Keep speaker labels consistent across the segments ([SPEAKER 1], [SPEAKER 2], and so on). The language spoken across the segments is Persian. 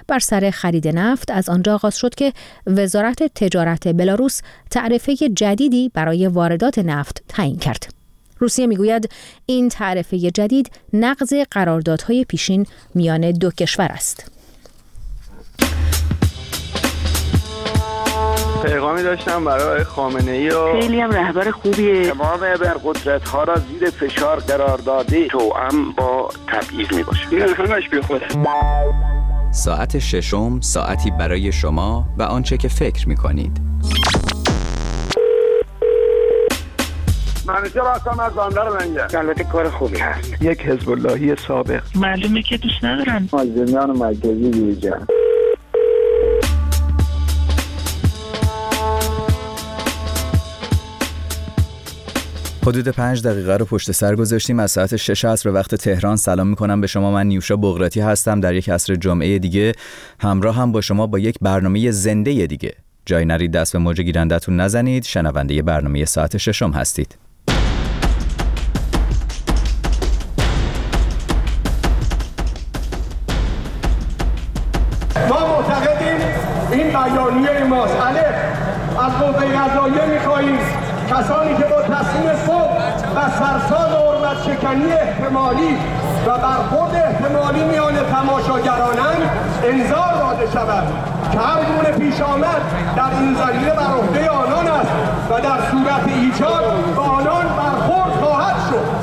[SPEAKER 1] بر سر خرید نفت از آنجا آغاز شد که وزارت تجارت بلاروس تعرفه جدیدی برای واردات نفت تعیین کرد. روسیه میگوید این تعرفه جدید نقض قراردادهای پیشین میان دو کشور است.
[SPEAKER 2] پیغامی داشتم برای خامنه‌ای و
[SPEAKER 3] خیلی هم رهبر خوبیه.
[SPEAKER 4] تمام ابرقدرت‌ها را زیر فشار قرار داده، توأم با تبعیض میباشه.
[SPEAKER 2] این همش بیخوده.
[SPEAKER 5] ساعت ششم، ساعتی برای شما و آنچه که فکر می‌کنید.
[SPEAKER 4] منیجر هستم از بندر لنگه. البته کار خوبی هست.
[SPEAKER 2] یک حزب اللهی سابق.
[SPEAKER 3] معلومه که دوست ندارن.
[SPEAKER 4] مازندران مرکزی دیجا.
[SPEAKER 5] حدود 5 دقیقه رو پشت سر گذاشتیم از ساعت 6 عصر وقت تهران. سلام میکنم به شما. من نیوشا بغراتی هستم. در یک عصر جمعه دیگه همراه هم با شما با یک برنامه زنده دیگه. جای نرید، دست به موج گیرندتون نزنید. شنونده برنامه ساعت 6 هستید.
[SPEAKER 6] ما معتقدیم این بیانیه ماست. از قوه قضاییه میخواهیم کسانی که با تصمیم خود و سرسام حرمت شکنی احتمالی و برخورد احتمالی میان تماشاگرانند انذار داده شود که هر گونه پیش آمد در این زمینه بر عهده آنان است و در صورت ایجاد با آنان برخورد خواهد شد.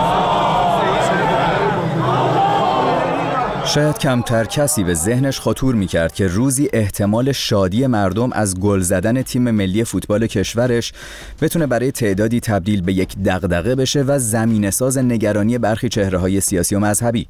[SPEAKER 5] شاید کمتر کسی به ذهنش خطور میکرد که روزی احتمال شادی مردم از گل زدن تیم ملی فوتبال کشورش بتونه برای تعدادی تبدیل به یک دغدغه بشه و زمینه‌ساز نگرانی برخی چهره‌های سیاسی و مذهبی.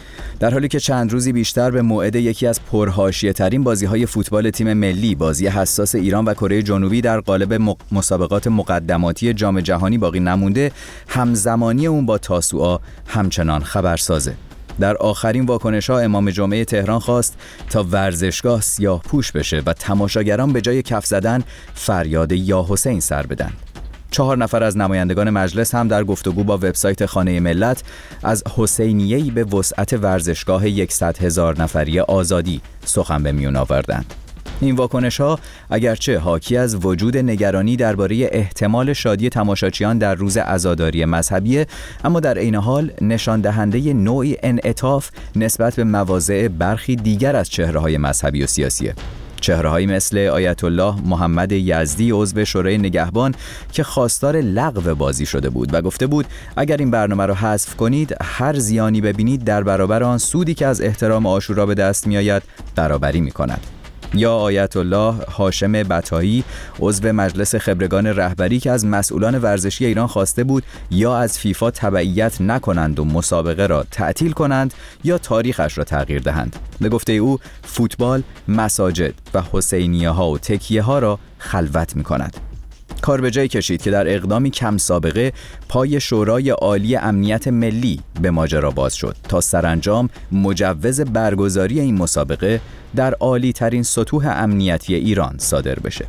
[SPEAKER 5] در حالی که چند روزی بیشتر به موعد یکی از پرحاشیه‌ترین بازی‌های فوتبال تیم ملی، بازی حساس ایران و کره جنوبی در قالب مسابقات مقدماتی جام جهانی باقی نمونده، همزمانی اون با تاسوعا همچنان خبرسازه. در آخرین واکنش‌ها امام جمعه تهران خواست تا ورزشگاه سیاه پوش بشه و تماشاگران به جای کف زدن فریاد یا حسین سر بدن. 4 نفر از نمایندگان مجلس هم در گفتگو با وبسایت خانه ملت از حسینیه‌ای به وسعت ورزشگاه 100,000 نفری آزادی سخن به میون آوردند. این واکنش‌ها اگرچه حاکی از وجود نگرانی درباره احتمال شادی تماشاچیان در روز عزاداری مذهبی، اما در عین حال نشان دهنده نوعی انعطاف نسبت به مواضع برخی دیگر از چهره‌های مذهبی و سیاسیه. چهره‌هایی مثل آیت الله محمد یزدی عضو شورای نگهبان که خواستار لغو بازی شده بود و گفته بود اگر این برنامه رو حذف کنید هر زیانی ببینید در برابر آن سودی که از احترام عاشورا به دست میآید برابری می‌کند. یا آیت الله هاشم بطایی عضو مجلس خبرگان رهبری که از مسئولان ورزشی ایران خواسته بود یا از فیفا تبعیت نکنند و مسابقه را تعطیل کنند یا تاریخش را تغییر دهند. به گفته او فوتبال مساجد و حسینیه ها و تکیه ها را خلوت می کند. کار به جای کشید که در اقدامی کم سابقه پای شورای عالی امنیت ملی به ماجرا باز شد تا سرانجام مجوز برگزاری این مسابقه در عالی ترین سطوح امنیتی ایران صادر بشه.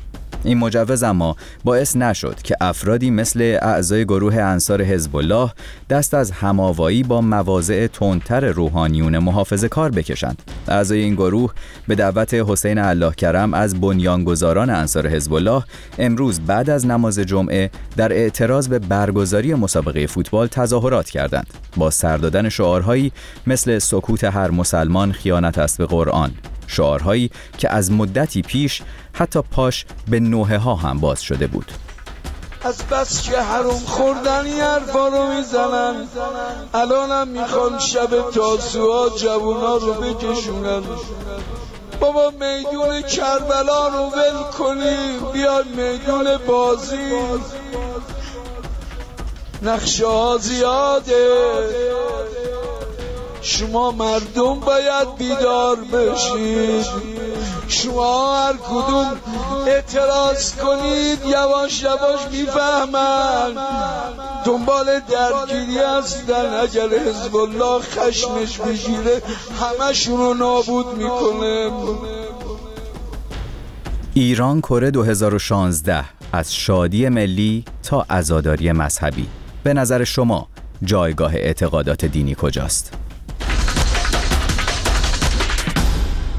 [SPEAKER 5] این مجوز اما باعث نشد که افرادی مثل اعضای گروه انصار حزب الله دست از هماوایی با مواضع تندتر روحانیون محافظه کار بکشند. اعضای این گروه به دعوت حسین الله کرم از بنیانگذاران انصار حزب الله امروز بعد از نماز جمعه در اعتراض به برگزاری مسابقه فوتبال تظاهرات کردند با سر دادن شعارهایی مثل سکوت هر مسلمان خیانت است به قرآن، شعارهایی که از مدتی پیش حتی پاش به نوحه ها هم باز شده بود.
[SPEAKER 7] از بس که حروم خوردن یه حرفا رو میزنن، الانم میخوان شب تاسوعا جوونا رو بکشونن. بابا میدون کربلا رو ول کنیم، بیایم میدون بازی. نقشه ها زیاده، شما مردم باید بیدار بشید. شما هر کدوم اعتراض کنید یواش یواش میفهمن، دنبال درگیری هستن. اگر حزب الله خشمش بگیره همشون رو نابود میکنه.
[SPEAKER 5] ایران کره 2016 از شادی ملی تا عزاداری مذهبی. به نظر شما جایگاه اعتقادات دینی کجاست؟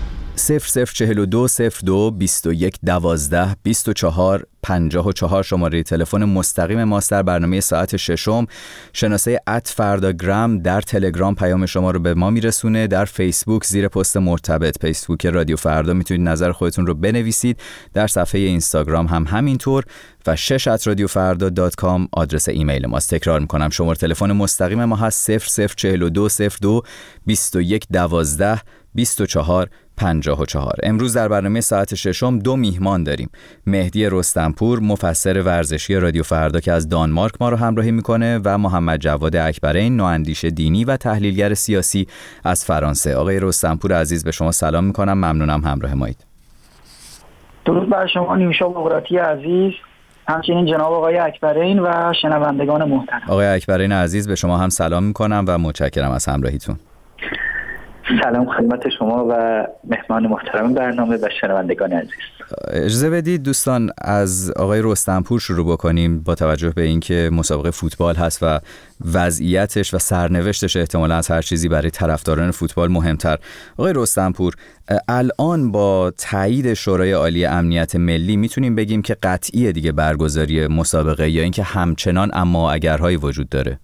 [SPEAKER 5] 0042 02 21 12 24 54 شماره تلفن مستقیم ماست در برنامه ساعت ششم. شناسه @فرداگرام در تلگرام پیام شما رو به ما میرسونه. در فیسبوک زیر پست مرتبط فیسبوک رادیو فردا میتونید نظر خودتون رو بنویسید. در صفحه اینستاگرام هم همینطور و 6@radiofarda.com آدرس ایمیل ماست. تکرار میکنم شماره تلفن مستقیم ما هست 0042 02 21 12 24 54. امروز در برنامه ساعت ششم 2 میهمان داریم. مهدی رستمپور مفسر ورزشی رادیو فردا که از دانمارک ما رو همراهی میکنه و محمد جواد اکبرین نواندیش دینی و تحلیلگر سیاسی از فرانسه. آقای رستمپور عزیز به شما سلام میکنم، ممنونم همراه مایید.
[SPEAKER 3] درود بر شما نیوشا بغراتی عزیز، همچنین جناب آقای اکبرین و شنوندگان محترم.
[SPEAKER 5] آقای اکبرین عزیز به شما هم سلام میکنم و متشکرم از همراهیتون.
[SPEAKER 8] سلام خدمت شما و مهمان محترم برنامه و شنوندگان عزیز.
[SPEAKER 5] اجازه بدید دوستان از آقای رستمپور شروع بکنیم با توجه به اینکه مسابقه فوتبال هست و وضعیتش و سرنوشتش احتمالاً از هر چیزی برای طرفداران فوتبال مهمتر. آقای رستمپور، الان با تایید شورای عالی امنیت ملی میتونیم بگیم که قطعیه دیگه برگزاری مسابقه یا اینکه همچنان اما اگرهایی وجود داره؟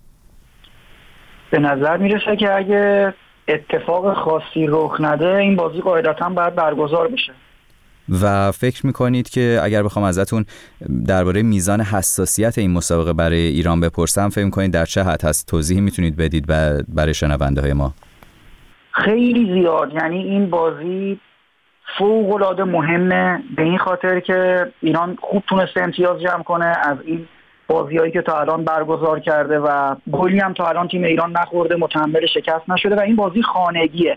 [SPEAKER 3] به نظر میرسه که اگه اتفاق خاصی رخ نده این بازی قاعدتاً باید برگزار بشه.
[SPEAKER 5] و فکر میکنید که اگر بخوام ازتون درباره میزان حساسیت این مسابقه برای ایران بپرسم، فکر میکنید در چه حد هست؟ توضیحی میتونید بدید برای شنونده های ما؟
[SPEAKER 3] خیلی زیاد. یعنی این بازی فوق‌العاده مهمه به این خاطر که ایران خوب تونسته امتیاز جمع کنه از این بازیایی که تا الان برگزار کرده و گلی هم تا الان تیم ایران نخورده، متحمل شکست نشده و این بازی خانگیه.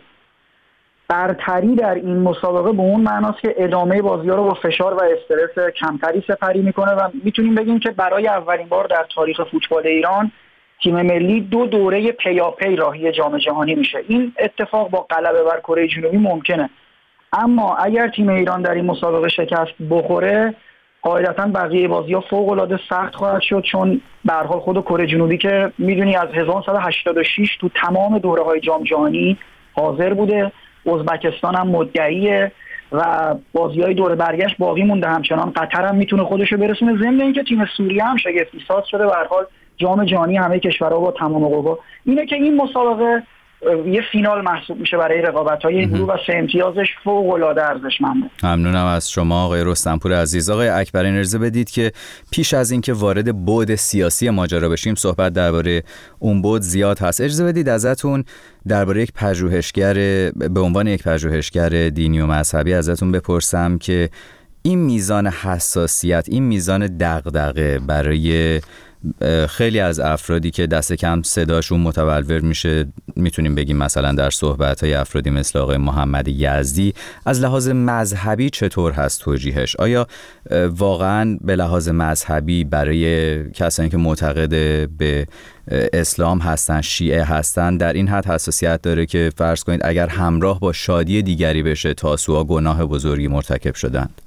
[SPEAKER 3] برتری در این مسابقه به اون معناست که ادامه بازی‌ها رو با فشار و استرس کمتری سپری میکنه و میتونیم بگیم که برای اولین بار در تاریخ فوتبال ایران تیم ملی 2 دوره پیاپی راهی جام جهانی میشه. این اتفاق با غلبه بر کره جنوبی ممکنه، اما اگر تیم ایران در این مسابقه شکست بخوره قاعدتاً بقیه بازی‌ها فوق‌العاده سخت خواهد شد، چون به هر حال خود کره جنوبی که میدونی از 1986 تو تمام دوره‌های جام جهانی حاضر بوده، ازبکستان هم مدعیه و بازی‌های دور برگشت باقی مونده، همچنان قطر هم میتونه خودشو برسونه، ضمن اینکه تیم سوریه هم شگفتی ساز شده. به هر حال جام جهانی همه کشورها با تمام قوا اینه که این مسابقه یه فینال محسوب میشه برای رقابت‌های گروه و 3 امتیازش فوق‌العاده ارزشمنده.
[SPEAKER 5] ممنونم از شما آقای رستمپور عزیز. آقای اکبرین اجازه بدید که پیش از اینکه وارد بعد سیاسی ماجرا بشیم، صحبت درباره اون بعد زیاد هست، اجازه بدید ازتون درباره یک پژوهشگر به عنوان یک پژوهشگر دینی و مذهبی ازتون بپرسم که این میزان حساسیت، این میزان دغدغه برای خیلی از افرادی که دست کم صداشون متبلور میشه، میتونیم بگیم مثلا در صحبت‌های افرادی مثل آقای محمد یزدی، از لحاظ مذهبی چطور هست توجیهش؟ آیا واقعاً به لحاظ مذهبی برای کسانی که معتقد به اسلام هستن، شیعه هستن، در این حد حساسیت داره که فرض کنید اگر همراه با شادی دیگری بشه تاسوعا گناه بزرگی مرتکب شدند؟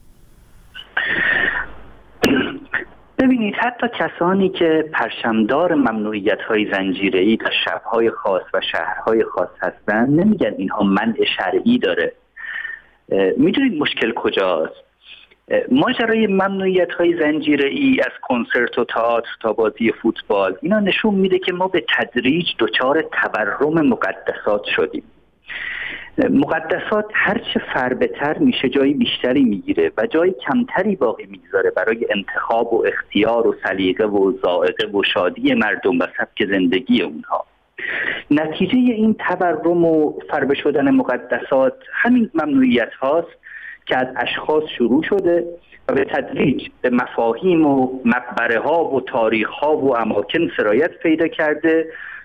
[SPEAKER 8] ببینید حتی کسانی که پرچمدار ممنوعیت‌های زنجیره‌ای در شب‌های خاص و شهرهای خاص هستند نمیگن اینها منع شرعی داره. میدونید مشکل کجاست؟ ماجرای ممنوعیت‌های زنجیره‌ای از کنسرت و تئاتر تا بازی فوتبال اینا نشون میده که ما به تدریج دچار تورم مقدسات شدیم. مقدسات هرچه فربه‌تر میشه جای بیشتری میگیره و جای کمتری باقی میگذاره برای انتخاب و اختیار و سلیقه و ذائقه و شادی مردم و سبک زندگی اونها. نتیجه این تورم و فربه شدن مقدسات همین ممنوعیت هاست که از اشخاص شروع شده و به تدریج به مفاهیم و مقبره ها و تاریخ ها و اماکن سرایت پیدا کرده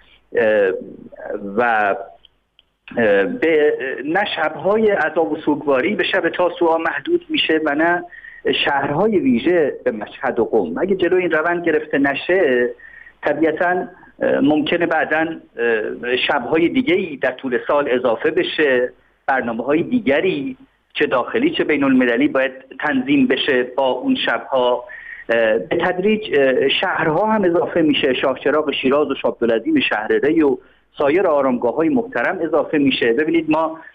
[SPEAKER 8] و به نه شب‌های عذاب و سوگواری به شب تاسوعا محدود میشه و نه شهرهای ویژه به مشهد و قم. اگه جلو این روند گرفته نشه طبیعتاً ممکنه بعداً شب‌های دیگه‌ای در طول سال اضافه بشه، برنامه‌های دیگری چه داخلی چه بین المللی باید تنظیم بشه با اون شب‌ها. به تدریج شهرها هم اضافه میشه، شاهچراغ شیراز و شاه عبدالعظیم شهرری و سایر آرامگاه‌های محترم اضافه میشه. ببینید ما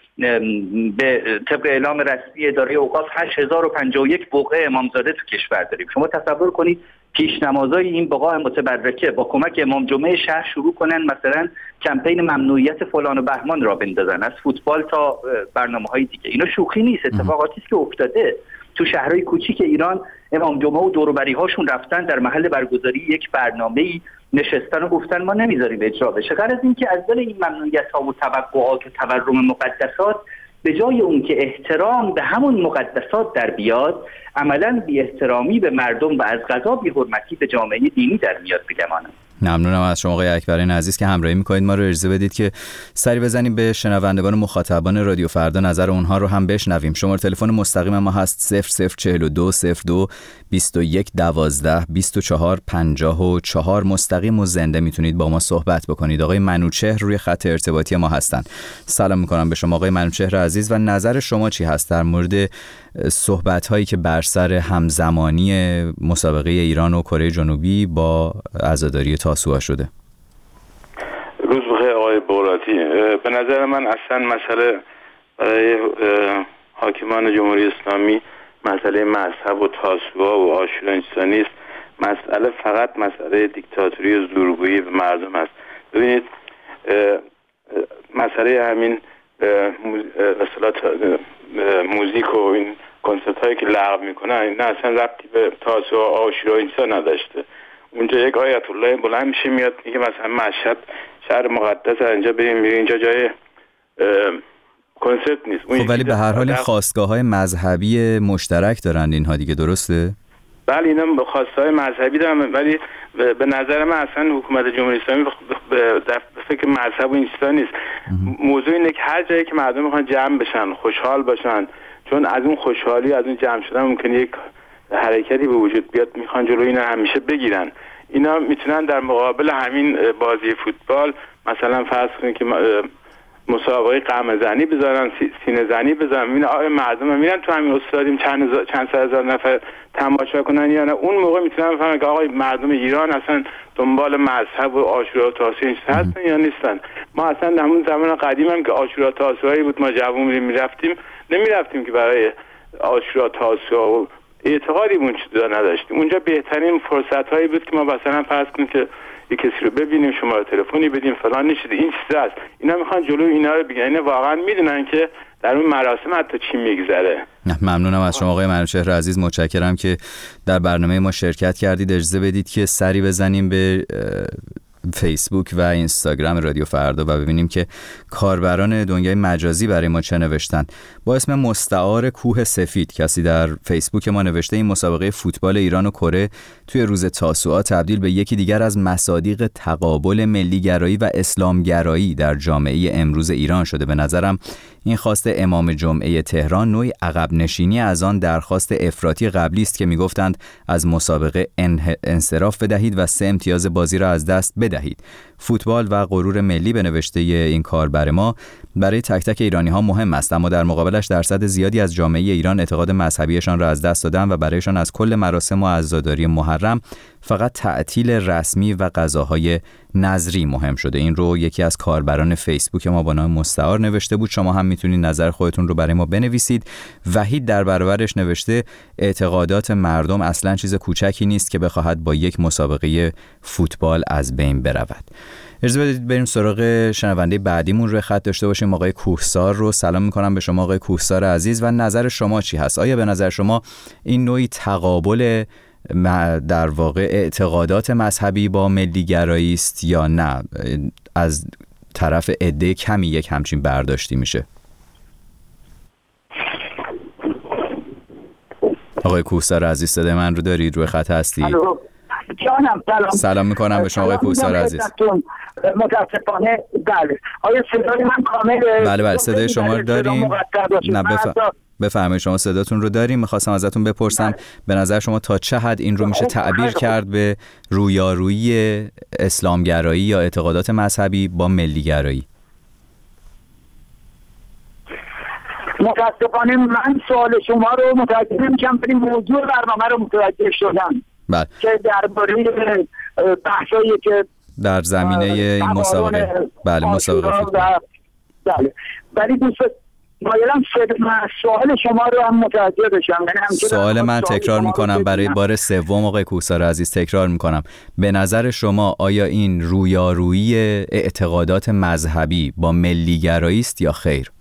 [SPEAKER 8] به طبق اعلام رسمی اداره اوقاف 8051 بقعه امامزاده تو کشور داریم. شما تصور کنید پیشنمازای این بقاع متبرکه با کمک امام جمعه شهر شروع کنن مثلا کمپین ممنوعیت فلان و بهمان را بندازن، از فوتبال تا برنامه‌های دیگه. اینا شوخی نیست، اتفاقاتی است که افتاده. تو شهرهای کوچیک ایران امام جمعه و دور و بری هاشون رفتن در محل برگزاری یک برنامه‌ای نشستن و گفتن ما نمیذاریم اجرا بشه. غرض این که از دل این ممنوعیت‌ها و توقعات و تورم مقدسات به جای اون که احترام به همون مقدسات در بیاد، عملاً بی احترامی به مردم و از قضا بی حرمتی به جامعه دینی در میاد بگمانم.
[SPEAKER 5] ممنونم از شما آقای اکبرین عزیز که همراهی میکنید. ما رو اجازه بدید که سری بزنیم به شنوندگان و مخاطبان رادیو فردا، نظر اونها رو هم بشنویم. شماره تلفن مستقیم ما هست 0042 02 21 12 24 54. مستقیم و زنده میتونید با ما صحبت بکنید. آقای منوچهر روی خط ارتباطی ما هستن. سلام میکنم به شما آقای منوچهر عزیز و نظر شما چی هست در مورد صحبت هایی که بر سر همزمانی مسابقه ایران و کره جنوبی با عزاداری تاسوعا شده؟
[SPEAKER 9] روز بخیر آقای بغراتی. به نظر من اصلا مسئله برای حاکمان جمهوری اسلامی مسئله مذهب و تاسوعا و عاشورا نیست. مسئله فقط مسئله دیکتاتوری و زورگویی به مردم است. ببینید مسئله همین مثلا موزیک و این کنسرت هایی که لغو میکنن این اصلا ربطی به تاسوعا و عاشورا اینسا نداشته. اونجا یک آیت الله بلند میشه میاد میگه مثلا مشهد شهر مقدس، اینجا بریم اینجا جای کنسرت نیست.
[SPEAKER 5] خب ولی به هر حال خواستگاه‌های مذهبی مشترک دارن اینها دیگه، درسته؟
[SPEAKER 9] بله اینا خواستگاه‌های مذهبی دارن، ولی به نظر من اصلا حکومت جمهوری اسلامی به فکر مذهب و اینستا نیست. موضوع اینه که هر جایی که مردم میخوان جمع بشن، خوشحال باشن، چون از اون خوشحالی از اون جمع شدن ممکنه یک حرکتی به وجود بیاد، میخوان جلوی اینا همیشه بگیرن. اینا میتونن در مقابل همین بازی فوتبال مثلا فرض کنید که مسابقه قمع زنی بذارن، سینه زنی بذارن، مردم میرن تو همین استادیوم چند صد هزار نفر تماشا کنن یا نه. اون موقع میتونن بفهمن که آقای مردم ایران اصلا دنبال مذهب و عاشورا و تاسوعا هستن یا نیستن. ما اصلا در همون زمان قدیم هم که عاشورا و تاسوعایی بود ما جوون میرفتیم، نمیرفتیم که برای عاشورا تاسوعا و اعتقادی اون چیزا نداشتیم. اونجا بهترین فرصت هایی بود که ما مثلا فرض کنیم که یک کسی رو ببینیم، شماره تلفنی بدیم فلان نشده. این چیزا است. اینا میخوان جلوی اینا رو بگیرن. اینا واقعا میدونن که در اون مراسم حتی چی میگذره.
[SPEAKER 5] ممنونم از شما آقای منوچهر عزیز، متشکرم که در برنامه ما شرکت کردید. اجازه بدید که سری بزنیم به فیسبوک و اینستاگرام رادیو فردا و ببینیم که کاربران دنیای مجازی برای ما چه نوشتن. با اسم مستعار کوه سفید کسی در فیسبوک ما نوشته این مسابقه فوتبال ایران و کره توی روز تاسوعا تبدیل به یکی دیگر از مصادیق تقابل ملیگرایی و اسلامگرایی در جامعه امروز ایران شده. به نظرم این خواست امام جمعه تهران نوعی عقب نشینی از آن درخواست افراطی قبلی است که میگفتند از مسابقه انصراف بدهید و 3 امتیاز بازی را از دست بدهید. فوتبال و غرور ملی به نوشته این کاربر ما برای تک تک ایرانی ها مهم است، اما در مقابلش درصد زیادی از جامعه ایران اعتقاد مذهبیشان را از دست دادن و برایشان از کل مراسم و عزاداری محرم فقط تعطیل رسمی و غذاهای نظری مهم شده. این رو یکی از کاربران فیسبوک ما با نام مستعار نوشته بود. شما هم میتونید نظر خودتون رو برای ما بنویسید. وحید در برابرش نوشته اعتقادات مردم اصلا چیز کوچکی نیست که بخواهد با یک مسابقه فوتبال از بین برود. اجازه بدید بریم سراغ شنونده بعدیمون رو خط داشته باشیم. آقای کوهسار رو سلام میکنم به شما آقای کوهسار عزیز و نظر شما چی هست؟ آیا به نظر شما این نوعی تقابل در واقع اعتقادات مذهبی با ملیگرایی است یا نه از طرف عده کمی یک همچین برداشتی میشه؟ آقای کوهسار عزیز صدای من رو دارید؟ روی خط هستید؟
[SPEAKER 3] جانم
[SPEAKER 5] سلام میکنم به شما آقای کوهسار عزیز.
[SPEAKER 3] متاسفانه بله. آیا صدای من کامله؟
[SPEAKER 5] بله صدای شما رو داریم. نه بفرمایید شما صداتون رو داریم. میخواستم ازتون بپرسم به نظر شما تا چه حد این رو میشه تعبیر کرد به رویارویی اسلامگرایی یا اعتقادات مذهبی با ملیگرایی؟
[SPEAKER 3] متاسفانه من سوال شما رو متوجه نمیشم، ولی موضوع برنامه رو متوجه شدم.
[SPEAKER 5] بله.
[SPEAKER 3] که درباره بحثایی که
[SPEAKER 5] در زمینه این مسابقه، بله مسابقه فوتبال،
[SPEAKER 3] بله. ولی مایلم سوال شما رو هم متوجه بشم.
[SPEAKER 5] سوال من تکرار میکنم برای بار سوم آقای کوهسار عزیز، تکرار میکنم. به نظر شما آیا این رویارویی اعتقادات مذهبی با ملیگرایی است یا خیر؟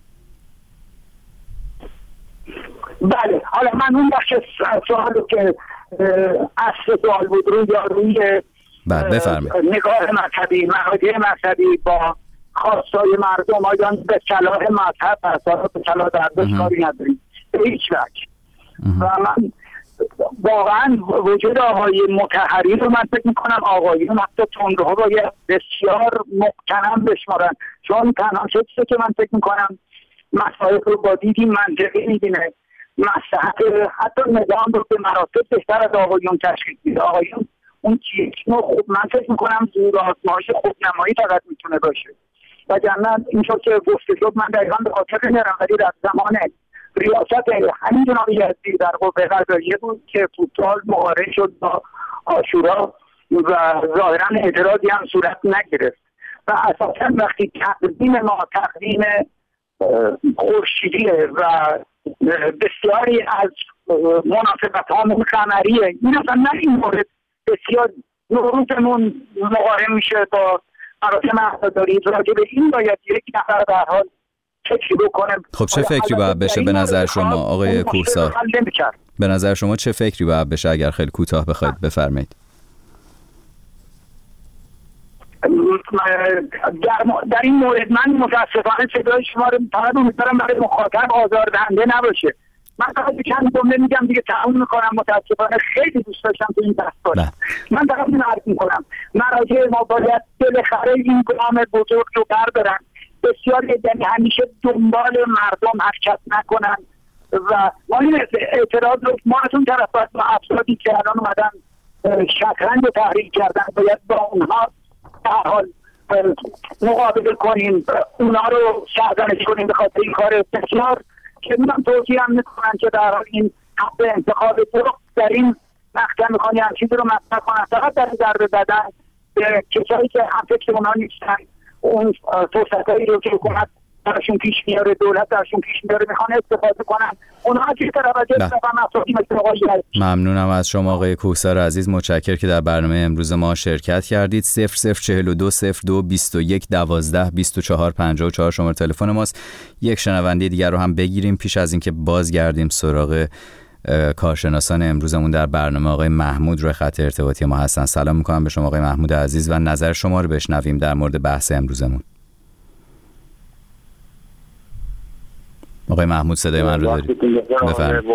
[SPEAKER 3] بله، حالا من اون بخش سوال که اصل سوال بود رویارویی نگاه مذهبی، مراجع مذهبی با خواستای مردم، آیا به صلاح مذهب اصلا به صلاح دردش کاری نداریم به هیچ وجه. و من واقعا وجود آقای مطهری رو من فکر میکنم آقایون حتی تندروها باید بسیار مقتنم بشمارن، چون تنها چیزی که من فکر میکنم مسائل رو با دیدی منطقی میبینه، مصلحت حتی نظام رو به مراتب بهتر از آقایون تشکیل میده. آقایون اون چیزی خوب من فکر میکنم زور آزمایش خودنمایی فقط میتونه باشه. و جنن اینطور که گفته شد من دقیقا به خاطر میارم، ولی در زمان ریاست همین جناب یزدی در قوه قضاییه بود که فوتبال مقارن شد با عاشورا و ظاهرا اعتراضی هم صورت نگرفت. و اساسا وقتی تقدیم ما تقدیم خورشیدیه و بسیاری از مناسبت ها قمریه، این اصلا نه این مورد بسیار نوروزمون مقارن میشه با مراسم عزاداری. راجع به این باید یک نفر در حال فکری بکنه.
[SPEAKER 5] خب چه فکری باید بشه به نظر شما آقای کوهسار؟ به نظر شما چه فکری باید بشه اگر خیلی کوتاه بخواید بفرمایید؟
[SPEAKER 3] در این مورد من متاسفانه صدای شما رو فقط امیدوارم برای مخاطب آزاردهنده نباشه. من فقط چند جمله میگم دیگه تموم میکنم. متاسفانه خیلی دوست داشتم تو این بحث کنم. من فقط این عرض میکنم مراجع ما باید بالاخره این گام بزرگ رو بردارن. بسیاری یعنی همیشه دنبال مردم حرکت نکنن و ما این اعتراض رو ما از اون طرف باید با افرادی که الان اومدن شطرنج رو تحریک کردن باید با اونها در حال مقابله کنیم، اونا رو سرزنش کنیم به خاطر این کار بسیار که من توضیح هم میکنن که در حال این حق انتخاب در این مقطع میخوانی هم چیزی رو مطرح کنن. فقط در ضربه زدن به کسایی که هم فکر اونا نیستن، اون فرصتایی رو که حکومت درشون پیش میاره، دولت درشون پیش میاره، میخوان استفاده کنن. اونها چیز توجه
[SPEAKER 5] ممنونم از شما آقای کوهسار عزیز، متشکرم که در برنامه امروز ما شرکت کردید. 0042 02 21 12 24 54 شماره تلفن ماست. یک شنونده دیگر رو هم بگیریم پیش از اینکه بازگردیم سراغ کارشناسان امروزمون در برنامه. آقای محمود روی خط ارتباطی ما هستن. سلام میکنم به شما آقای محمود عزیز و نظر شما رو بشنویم در مورد بحث امروزمون. آقای محمود صدای من رو دارید؟ بفرمایید.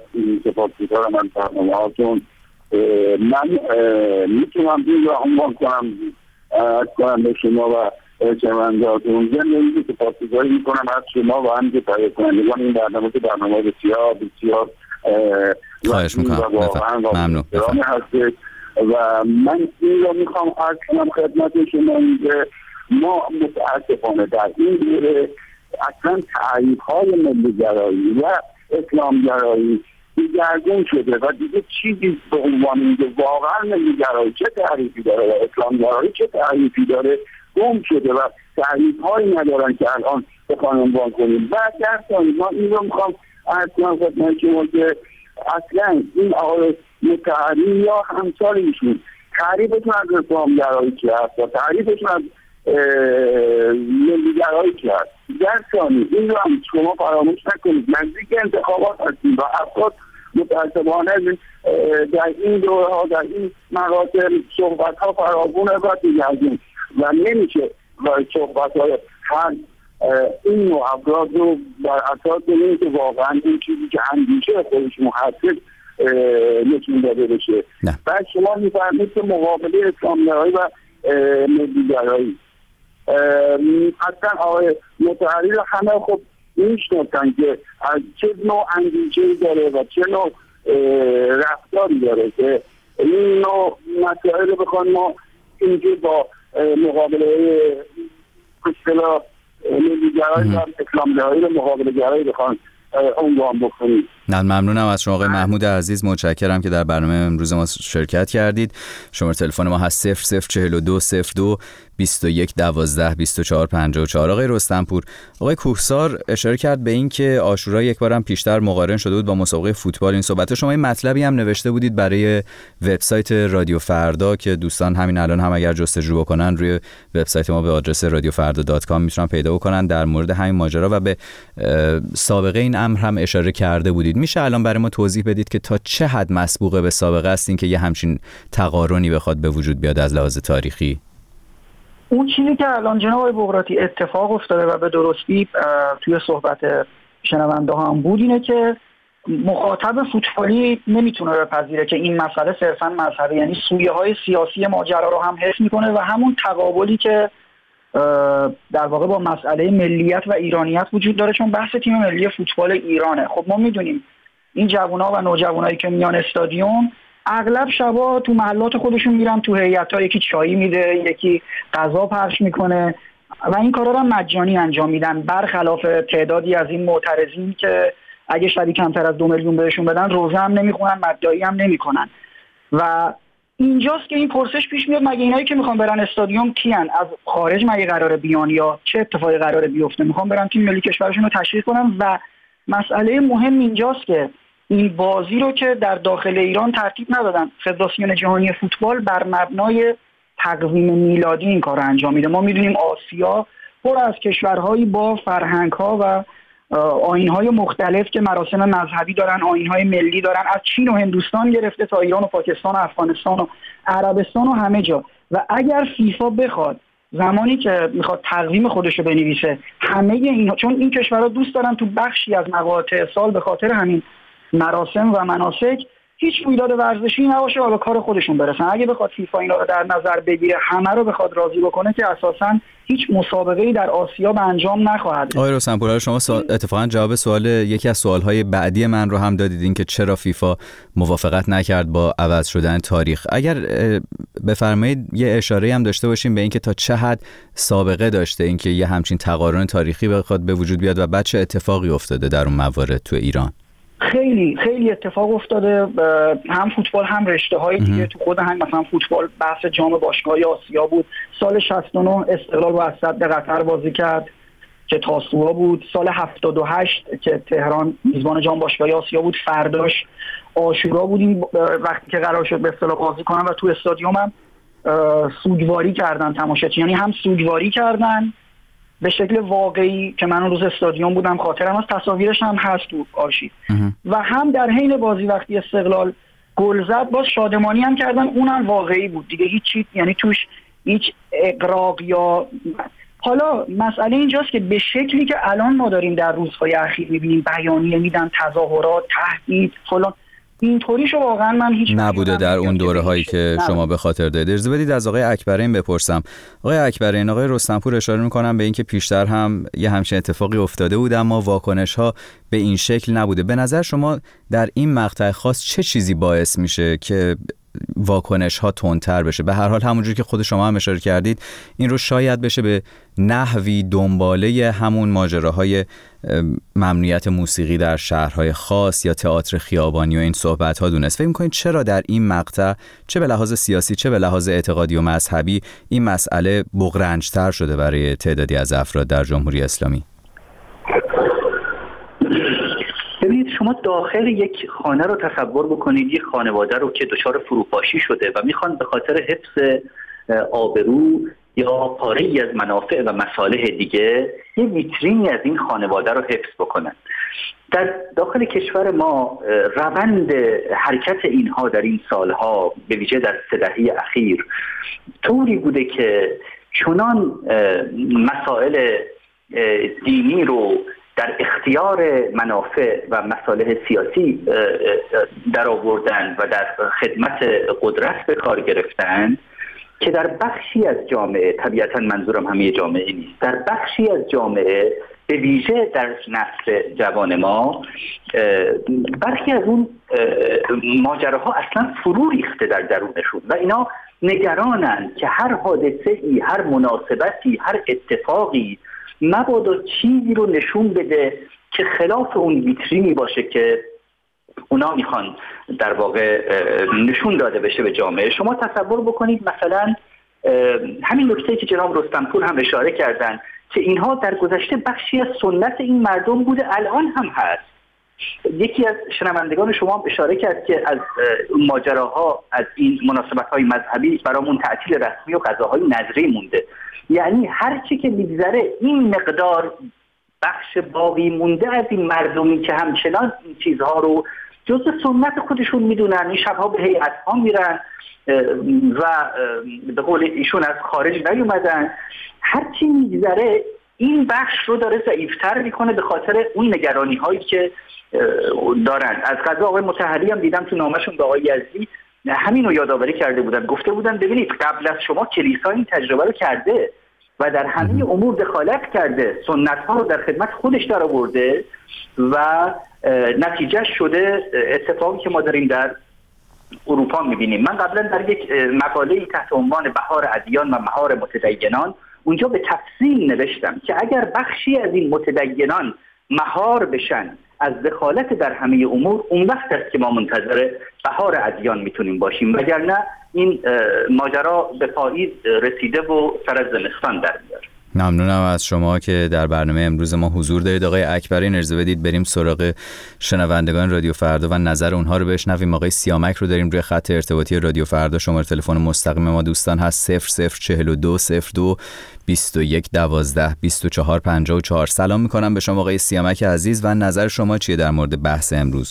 [SPEAKER 10] من میتونم این را عنوان کنم به شما و شنوندگانتون. ضمن سپاسگزاری میکنم از شما و هم که تهیه کنندگان این برنامه که برنامه بسیار
[SPEAKER 5] خواهش میکنم. ممنون.
[SPEAKER 10] هستید و من این را میخوام عرض کنم خدمت شما که ما متاسفانه در این دوره اصلا تعریف‌های ملی‌گرایی و اسلام‌گرایی دیگرگون شده و دیگه چیزی به عنوان اینکه واقعا ملی‌گرایی چه تعریفی داره و اسلام‌گرایی چه تعریفی داره گم شده و تعریف‌هایی ندارن که الان بخوان عنوان کنیم. و در ثانی ما این رو میخوام عرض کنم خدمت شما که اصلا این آقای مطهری یا همسال ایشون تعریفشون از اسلام‌گرایی چی هست و تعریفشون از ملی‌گرایی چی هست. در ثانی این رو هم شما فراموش نکنید نزدیک انتخابات هستیم و افراد متاسفانه در این دوره ها در این مراتب صحبت ها فراوونه و دیگرگون و نمیشه و صحبت های هر این نوع افراد رو بر اساس این که واقعا این چیزی که اندیشه خودش محقق نشون داده بشه. بعد شما میفرمید که مقابله اسلام‌گرایی و ملی‌گرایی اصلا آقای مطهری رو همه خب میشناسن که از چه نوع اندیشه‌ای داره و چه نوع رفتاری داره که این نوع مسائل رو بخوان ما اینجا با مقابله اصطلاح ملی‌گرایی و اسلام‌گرایی رو مقابله گرایی بخوان عنوان بکنید.
[SPEAKER 5] ممنونم از شما آقای محمود عزیز، متشکرم که در برنامه امروز ما شرکت کردید. شماره تلفن ما هست 0042 02 21 12 24 54. آقای رستمپور، آقای کوهسار اشاره کرد به این که عاشورا یک بارم پیشتر مقارن شده بود با مسابقه فوتبال. این صحبت شما این مطلبی هم نوشته بودید برای وبسایت رادیو فردا که دوستان همین الان هم اگر جستجو بکنن روی وبسایت ما به آدرس radiofarda.com میتونن پیدا بکنن در مورد همین ماجرا و به سابقه این امر هم اشاره کرده بودید. میشه الان برای ما توضیح بدید که تا چه حد مسبوقه به سابقه است این که یه همچین تقارنی بخواد به وجود بیاد از لحاظ تاریخی؟
[SPEAKER 3] اون چیزی که الان جناب آقای بقراطی اتفاق افتاده و به درستی توی صحبت شنونده ها هم بود اینه که مخاطب فوتبالی نمیتونه بپذیره که این مسئله صرفا مذهبی، یعنی سویه های سیاسی ماجرا رو هم حس میکنه و همون تقابلی که در واقع با مسئله ملیت و ایرانیت وجود داره، چون بحث تیم ملی فوتبال ایرانه. خب ما میدونیم این جوونا و نوجوانایی که میان استادیوم اغلب شبا تو محلات خودشون میرن تو هیئت‌ها، یکی چایی میده، یکی غذا پخش میکنه و این کارا رو مجانی انجام میدن، برخلاف تعدادی از این معترضین که اگه شبی کمتر از 2 میلیون بهشون بدن روزه هم نمیخونن، مدعی هم نمیکنن. و اینجاست که این پرسش پیش میاد مگه اینایی که میخوان برن استادیوم کیان؟ از خارج مگه قراره بیان یا چه اتفاقی قراره بیفته؟ میخوان برن تیم ملی کشورشون رو تشویق کنن. و مسئله مهم اینجاست که این بازی رو که در داخل ایران ترتیب ندادن، فدراسیون جهانی فوتبال بر مبنای تقویم میلادی این کار رو انجام میده. ما میدونیم آسیا پر از کشورهایی با فرهنگ‌ها و آیین‌های مختلف که مراسم مذهبی دارن، آیین‌های ملی دارن، از چین و هندوستان گرفته تا ایران و پاکستان و افغانستان و عربستان و همه جا. و اگر فیفا بخواد زمانی که میخواد تقویم خودش رو بنویسه همه اینا، چون این کشورها دوست دارن تو بخشی از مقاطع سال به خاطر همین مراسم و مناسک هیچ رویداد ورزشی نباشه و به کار خودشون برسن، اگه بخواد فیفا اینا رو در نظر بگیره همه رو بخواد راضی بکنه که اساساً هیچ مسابقه‌ای در آسیا به انجام نخواهد رسید.
[SPEAKER 5] آقای رستمپور، شما اتفاقا جواب سوال یکی از سوال‌های بعدی من رو هم دادید، این که چرا فیفا موافقت نکرد با عوض شدن تاریخ. اگر بفرمایید یه اشاره‌ای هم داشته باشیم به اینکه تا چه حد سابقه داشته اینکه یه همچین تقارن تاریخی بخواد به وجود بیاد و بعد چه اتفاقی افتاده در اون موارد تو ایران؟
[SPEAKER 3] خیلی اتفاق افتاده، هم فوتبال هم رشته‌های دیگه. تو خود هم مثلا فوتبال بحث جام باشگاه‌های آسیا بود، سال 69 استقلال با اسد قطر بازی کرد که تاسوعا بود، سال 78 که تهران میزبان جام باشگاه‌های آسیا بود فرداش عاشورا بودیم وقتی که قرار شد به اصطلاح بازی کنن و تو استادیوم هم سوگواری کردن تماشاچی، یعنی هم سوگواری کردن به شکل واقعی که من اون روز استادیوم بودم، خاطرم از تصاویرش هم هست تو آرشیو، و هم در حین بازی وقتی استقلال گل زد باز شادمانی هم کردن، اونم واقعی بود دیگه، یعنی توش هیچ اغراق یا. حالا مسئله اینجاست که به شکلی که الان ما داریم در روزهای اخیر می‌بینیم بیانیه میدن، تظاهرات، تهدید فلان، اینطوریشو واقعا من هیچ
[SPEAKER 5] نبوده در اون دوره هایی که شما به خاطر دارید. اجازه بدید از آقای اکبرین بپرسم. آقای اکبرین، آقای رستمپور اشاره میکنم به اینکه پیشتر هم یه همچین اتفاقی افتاده بود اما واکنش ها به این شکل نبوده. به نظر شما در این مقطع خاص چه چیزی باعث میشه که واکنش ها تندتر بشه؟ به هر حال همونجوری که خود شما هم اشاره کردید این رو شاید بشه به نحوی دنباله همون ماجراهای ممنوعیت موسیقی در شهرهای خاص یا تئاتر خیابانی و این صحبت ها دونست. فکر می‌کنید چرا در این مقطع چه به لحاظ سیاسی چه به لحاظ اعتقادی و مذهبی این مسئله بغرنج‌تر شده برای تعدادی از افراد در جمهوری اسلامی؟
[SPEAKER 8] ببینید شما داخل یک خانه رو تصور بکنید، یک خانواده رو که دچار فروپاشی شده و میخوان به خاطر حفظ آبرو یا پاره‌ای از منافع و مصالح دیگه یه ویترینی از این خانواده رو حفظ بکنن. در داخل کشور ما روند حرکت اینها در این سالها به ویژه در 3 دهه اخیر طوری بوده که چنان مسائل دینی رو در اختیار منافع و مصالح سیاسی در آوردن و در خدمت قدرت به کار گرفتن که در بخشی از جامعه، طبیعتا منظورم همه جامعه نیست، در بخشی از جامعه به ویژه در نسل جوان ما برخی از اون ماجراها اصلا فرو ریخته در درونشون و اینا نگرانن که هر حادثه‌ای، هر مناسبتی، هر اتفاقی مبادا چیزی رو نشون بده که خلاف اون ویترینی باشه که اونا میخوان در واقع نشون داده بشه به جامعه. شما تصور بکنید مثلا همین نکته‌ای که جناب رستمپور هم اشاره کردن که اینها در گذشته بخشی از سنت این مردم بوده، الان هم هست. یکی از شنوندگان شما هم اشاره کرد که از ماجراها، از این مناسبت‌های مذهبی برامون تعطیل رسمی و غذاهای نذری مونده. یعنی هر چی که میگذره این مقدار بخش باقی مونده از این مردمی که همچنان این چیزها رو جزء سنت خودشون میدونن، این شبها به هیئت‌ها میرن و به قول ایشون از خارج نیومدن. هر چی میگذره این بخش رو داره ضعیف‌تر میکنه به خاطر اون نگرانی هایی که دارن. از قضا آقای مطهری هم دیدم تو نامه‌شون به آقای یزدی همین رو یادآوری کرده بودن، گفته بودن ببینید قبل از شما کلیسا این تجربه رو کرده و در همه امور دخالت کرده، سنت ها رو در خدمت خودش در آورده و نتیجه شده اتفاقی که ما داریم در اروپا میبینیم. من قبلا در یک مقاله تحت عنوان بهار ادیان و مهار متدینان اونجا به تفصیل نوشتم که اگر بخشی از این متدینان مهار بشن از دخالت در همه امور، اون وقت است که ما منتظر بهار ادیان میتونیم باشیم، وگرنه این ماجرا به پاییز رسیده و سر از زمستان در میاد.
[SPEAKER 5] ممنونم از شما که در برنامه امروز ما حضور دارید. آقای اکبری، اجازه بدید بریم سراغ شنوندگان رادیو فردا و نظر اونها رو بشنویم. آقای سیامک رو داریم روی خط ارتباطی رادیو فردا. شماره تلفن مستقیم ما دوستان هست 0042 02 21 12 24 54. سلام میکنم به شما آقای سیامک عزیز و نظر شما چیه در مورد بحث امروز؟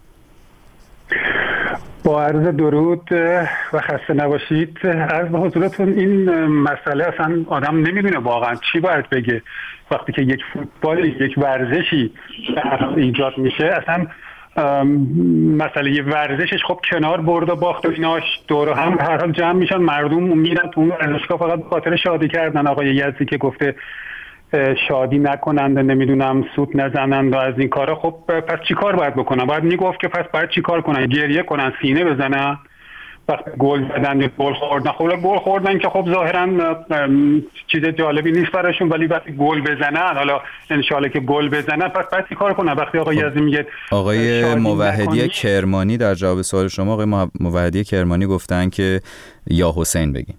[SPEAKER 11] با عرض درود و خسته نباشید. عرض به حضورتون این مسئله اصلا آدم نمیدونه واقعا چی باید بگه وقتی که یک فوتبال، یک ورزشی ایجاد میشه. اصلا مسئله ورزشش خب کنار برد و باخت و ایناش دور هم هر حال جمع میشن، مردم میرن تو اون ورزشگاه فقط به خاطر شادی کردن. آقای یزدی که گفته شادی نکنند، نمیدونم سوت نزنند و از این کارا. خب پس چی کار باید بکنن؟ باید میگفت که پس باید چی کار کنن؟ گریه کنن، سینه بزنن وقتی گل زدن یا گل خوردن؟ خب گل خوردن که خب ظاهرا چیز جالبی نیست براشون، ولی وقتی گل بزنن، حالا انشالله که گل بزنن، پس باید چی کار کنن؟ وقتی آقای یزدی میگه
[SPEAKER 5] آقای موحدی کرمانی در جواب سوال شما، آقای موحدی کرمانی گفتن که یا حسین بگین.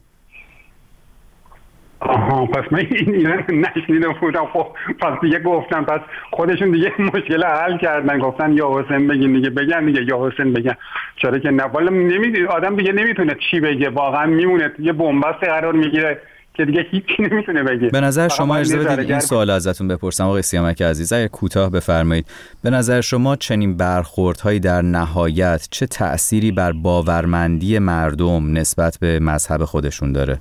[SPEAKER 11] آها، پس من این نشنیده بودم. خب پس دیگه گفتم، پس خودشون دیگه مشکل حل کردن، گفتن یا حسین بگین دیگه، بگن دیگه یا حسین بگن. چرا که نه؟ والا نمیدونی آدم دیگه نمیتونه چی بگه، واقعا میمونه یه بن‌بست قرار میگیره که دیگه هیچی نمیتونه بگه.
[SPEAKER 5] به نظر شما اجازه بدید این سوال ازتون بپرسم آقای سیامک عزیز، اگه کوتاه بفرمایید، به نظر شما چنین برخوردهایی در نهایت چه تأثیری بر باورمندی مردم نسبت به مذهب خودشون داره؟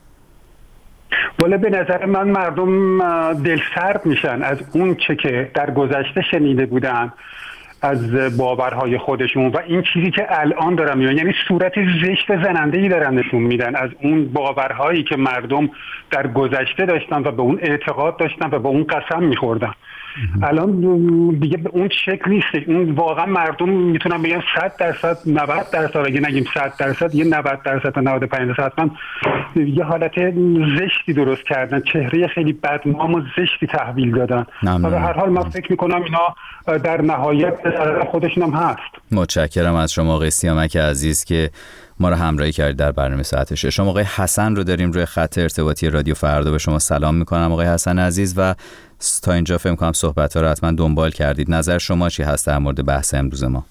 [SPEAKER 11] والا به نظر من مردم دلسرد میشن از اون چه که در گذشته شنیده بودن از باورهای خودشون و این چیزی که الان دارن میبینن، یعنی صورت زشت زننده‌ای دارن نشون میدن از اون باورهایی که مردم در گذشته داشتن و به اون اعتقاد داشتن و به اون قسم میخوردن. الان دیگه به اون شکل نیست. اون واقعا مردم میتونن بگن 100%، 90%، اگه نگیم 100%، یه 90% تا 95% حتما یه حالت زشتی درست کردن، چهره خیلی بدنام و زشتی تحویل دادن. و هر حال من فکر میکنم اینا در نهایت خودشون هم هست.
[SPEAKER 5] متشکرم از شما آقای سیامک عزیز که ما رو همراهی کردید در برنامه ساعت 6. شما آقای حسن رو داریم روی خط ارتباطی رادیو فردا. به شما سلام میکنم آقای حسن عزیز و تا اینجا فکر کنم صحبت‌ها رو حتما دنبال کردید. نظر شما چی هست در مورد بحث امروز ما؟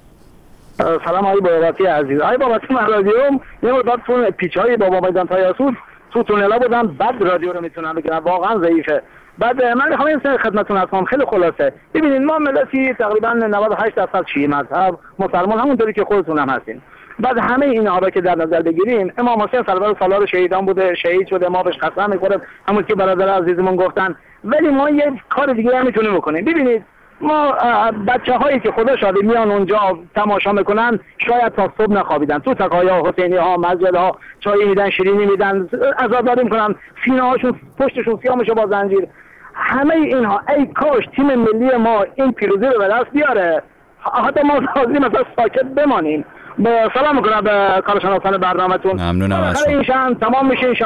[SPEAKER 12] سلام آقای بابتی عزیز. آقای بابتی، من رادیو یه مدت تو پیچ‌های بابا میدان تایاسود تو تونلا بودن، بعد رادیو رو میتونن بگیرن، واقعا ضعیفه. بعد من میخوام این سر خدمتتون هستم خیلی خلاصه. ببینید ما ملتی تقریبا 98% شیعه مذهب، مسلمان همونطوری که خودتون هم هستین. بعد همه اینها رو که در نظر بگیریم، امام حسین سرور سالار شهیدان بوده، شهید شده، ما بهش قسم می‌خوریم، همون که برادر عزیزمون گفتن. ولی ما یه کار دیگه هم میتونیم بکنیم. ببینید ما بچه‌هایی که خدا شاده میان اونجا تماشا میکنن، شاید تا صبح نخوابیدن، تو تقایا حسینی ها، مسجد ها چای میدن، شیرینی میدن، عزاداری میکنن، سینه هاشون پشتشون سیاه میشه با زنجیر. همه اینها ای کاش تیم ملی ما این پیروزی رو به دست بیاره، حتی ما حاضریم مثلا ساکت بمانیم. سلام میکنم به کارشناسان برنامه‌تون.
[SPEAKER 5] ممنونم از شما.
[SPEAKER 12] تمام میشه ان شاء الله.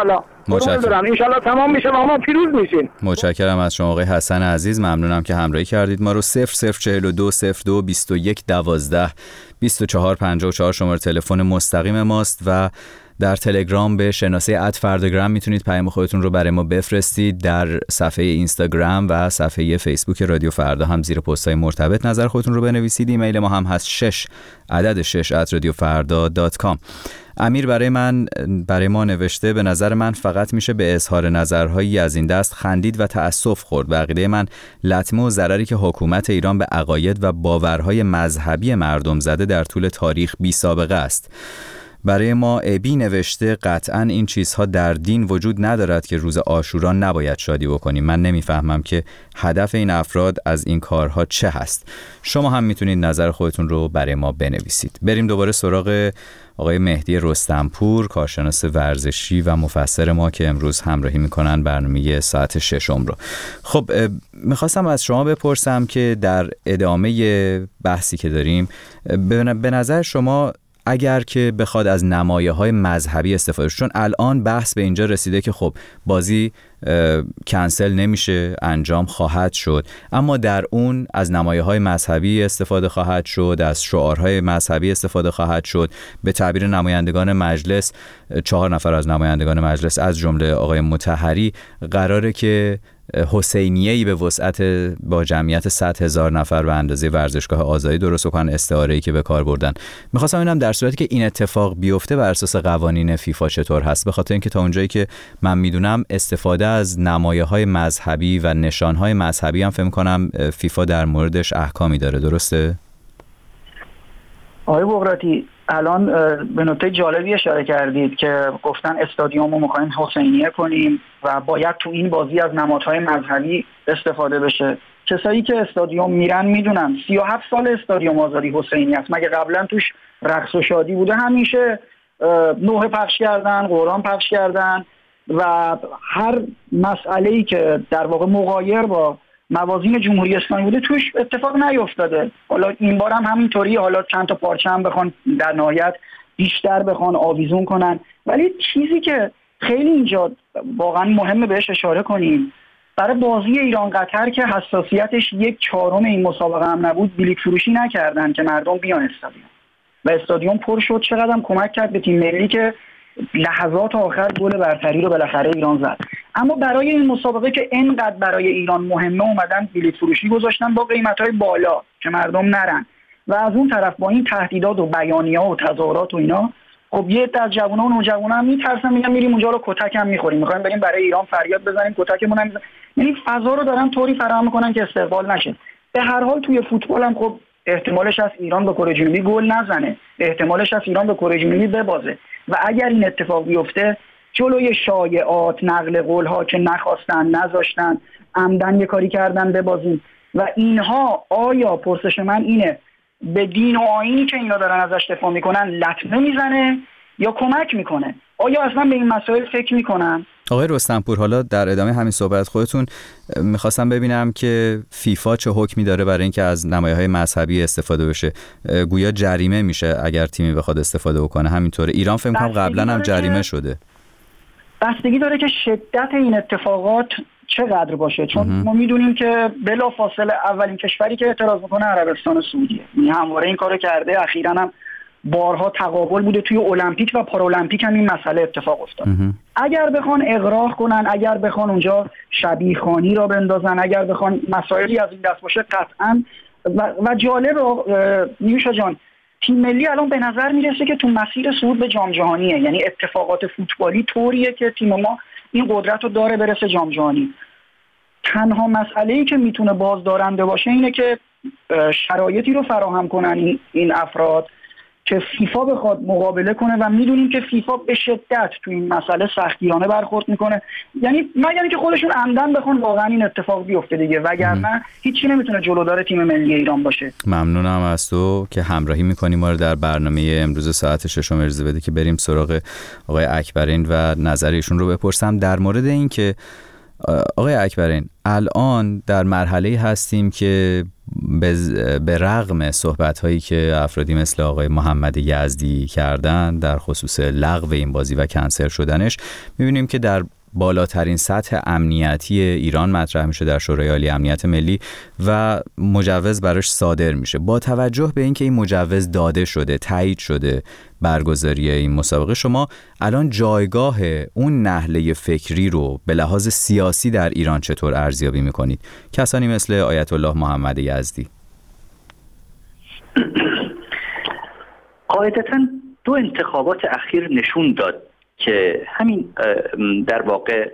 [SPEAKER 12] متشکرم. ان شاءالله تمام میشه و ما پیروز میشیم.
[SPEAKER 5] متشکرم از شما آقای حسن عزیز، ممنونم که همراهی کردید ما رو. 0042 02 21 12 24 54 شماره تلفن مستقیم ماست و در تلگرام به شناسه @فرداگرام میتونید پیام خودتون رو برای ما بفرستید. در صفحه اینستاگرام و صفحه فیسبوک رادیو فردا هم زیر پست‌های مرتبط نظر خودتون رو بنویسید. ایمیل ما هم هست 6@radiofarda.com. امیر برای ما نوشته به نظر من فقط میشه به اظهار نظرهایی از این دست خندید و تأسف خورد. به عقیده من لطمه و ضرری که حکومت ایران به عقاید و باورهای مذهبی مردم زده در طول تاریخ بی سابقه است. برای ما ابی نوشته قطعاً این چیزها در دین وجود ندارد که روز عاشورا نباید شادی بکنیم. من نمیفهمم که هدف این افراد از این کارها چه هست. شما هم میتونید نظر خودتون رو برای ما بنویسید. بریم دوباره سراغ آقای مهدی رستمپور، کارشناس ورزشی و مفسر ما که امروز همراهی میکنن برنامه ساعت 6 رو. خب میخواستم از شما بپرسم که در ادامه بحثی که داریم به نظر شما اگر که بخواد از نمایه‌های مذهبی استفاده شد، چون الان بحث به اینجا رسیده که خب بازی کنسل نمیشه، انجام خواهد شد، اما در اون از نمایه‌های مذهبی استفاده خواهد شد، از شعارهای مذهبی استفاده خواهد شد. به تعبیر نمایندگان مجلس، 4 نفر از نمایندگان مجلس از جمله آقای مطهری قراره که حسینیه‌ای به وسعت با جمعیت 100,000 نفر به اندازه ورزشگاه آزادی درست کنن، استعاره‌ای که به کار بردن. می‌خواستم ببینم در صورتی که این اتفاق بیفته بر اساس قوانین فیفا چطور هست، به خاطر اینکه تا اونجایی که من میدونم استفاده از نمایه‌های مذهبی و نشان‌های مذهبی هم فکر کنم فیفا در موردش احکامی داره، درسته؟
[SPEAKER 3] آقای بغراتی الان به نکته جالبی اشاره کردید که گفتن استادیوم رو می‌خوایم حسینیه کنیم و باید تو این بازی از نمادهای مذهبی استفاده بشه. کسایی که استادیوم میرن میدونن 37 سال استادیوم آزادی حسینی است. مگه قبلا توش رقص و شادی بوده؟ همیشه نوحه پخش کردن، قرآن پخش کردن و هر مسئله‌ای که در واقع مغایر با موازین جمهوری اسلامی بوده توش اتفاق نیفتاده. حالا این بار هم همینطوری، حالا چند تا پارچه هم بخوان در نهایت بیشتر بخوان آویزون کنن. ولی چیزی که خیلی اینجا واقعا مهمه بهش اشاره کنیم، برای بازی ایران قطر که حساسیتش 1/4 این مسابقه هم نبود، بلیط فروشی نکردن که مردم بیان استادیوم و استادیوم پر شد. چقدر هم کمک کرد به تیم ملی که لحظات آخر گل برتری رو بالاخره ایران زد. اما برای این مسابقه که اینقدر برای ایران مهمه اومدن بلیط فروشی گذاشتن با قیمت‌های بالا که مردم نرن و از اون طرف با این تهدیدات و بیانیه‌ها و تظاهرات و اینا، خب یه عده از جوونا و نوجوانا هم میترسن، میگن میریم اونجا رو کتک هم می‌خوریم، می‌خوایم بریم برای ایران فریاد بزنیم کتکمون هم می‌زنن. یعنی فضا رو دارن طوری فراهم می‌کنن که استقبال نشه. به هر حال توی فوتبال هم خب احتمالش از ایران به کره جنوبی گل نزنه، احتمالش از ایران به کره جنوبی ببازه و اگر این اتفاق بیفته جلوی شایعات، نقل قول‌ها که نخواستن، نذاشتن، عمدن یه کاری کردن ببازیم و اینها، آیا پرسش من اینه به دین و آیینی که اینا دارن ازش دفاع میکنن لطمه میزنه یا کمک میکنه؟ آیا اصلا به این مسائل فکر میکنن؟
[SPEAKER 5] آقای رستمپور، حالا در ادامه همین صحبت خودتون میخواستم ببینم که فیفا چه حکمی داره برای اینکه از نمایه‌های مذهبی استفاده بشه. گویا جریمه میشه اگر تیمی بخواد استفاده بکنه، همینطوره؟ ایران فکر کنم قبلا هم جریمه شده.
[SPEAKER 3] بستگی داره که شدت این اتفاقات چقدر باشه، چون ما میدونیم که بلافاصله اولین کشوری که اعتراض میکنه عربستان سعودیه. یعنی همواره این کارو کرده، اخیراً هم بارها تقابل بوده توی المپیک و پارالمپیک هم این مسئله اتفاق افتاد. اگر بخوان اغراق کنن، اگر بخوان اونجا شبیه خوانی را بندازن، اگر بخوان مسائلی از این دست باشه قطعاً و جالب نیوشا جان، تیم ملی الان به نظر میرسه که تو مسیر صعود به جام جهانیه. یعنی اتفاقات فوتبالی طوریه که تیم ما این قدرت رو داره برسه جام جهانی. تنها مسئله‌ای که میتونه بازدارنده باشه اینه که شرایطی رو فراهم کنن این افراد که فیفا بخواد مقابله کنه و میدونیم که فیفا به شدت تو این مسئله سختگیرانه برخورد میکنه. یعنی مگر اینکه خودشون عمدن بخوان واقعا این اتفاق بیفته دیگه، وگرنه هیچی نمیتونه جلودار تیم ملی ایران باشه.
[SPEAKER 5] ممنونم از تو که همراهی میکنی ما رو در برنامه امروز ساعت 6. اجازه بده که بریم سراغ آقای اکبرین و نظر ایشون رو بپرسم در مورد این که آقای اکبرین، الان در مرحله‌ای هستیم که به رغم صحبت‌هایی که افرادی مثل آقای محمد یزدی کردن در خصوص لغو این بازی و کنسل شدنش، می‌بینیم که در بالاترین سطح امنیتی ایران مطرح میشه در شورای عالی امنیت ملی و مجوز براش صادر میشه. با توجه به اینکه این مجوز داده شده، تایید شده برگزاری این مسابقه، شما الان جایگاه اون نحله فکری رو به لحاظ سیاسی در ایران چطور ارزیابی میکنید؟ کسانی مثل آیت الله محمد یزدی.
[SPEAKER 8] قاعدتاً دو انتخابات اخیر نشون داد که همین در واقع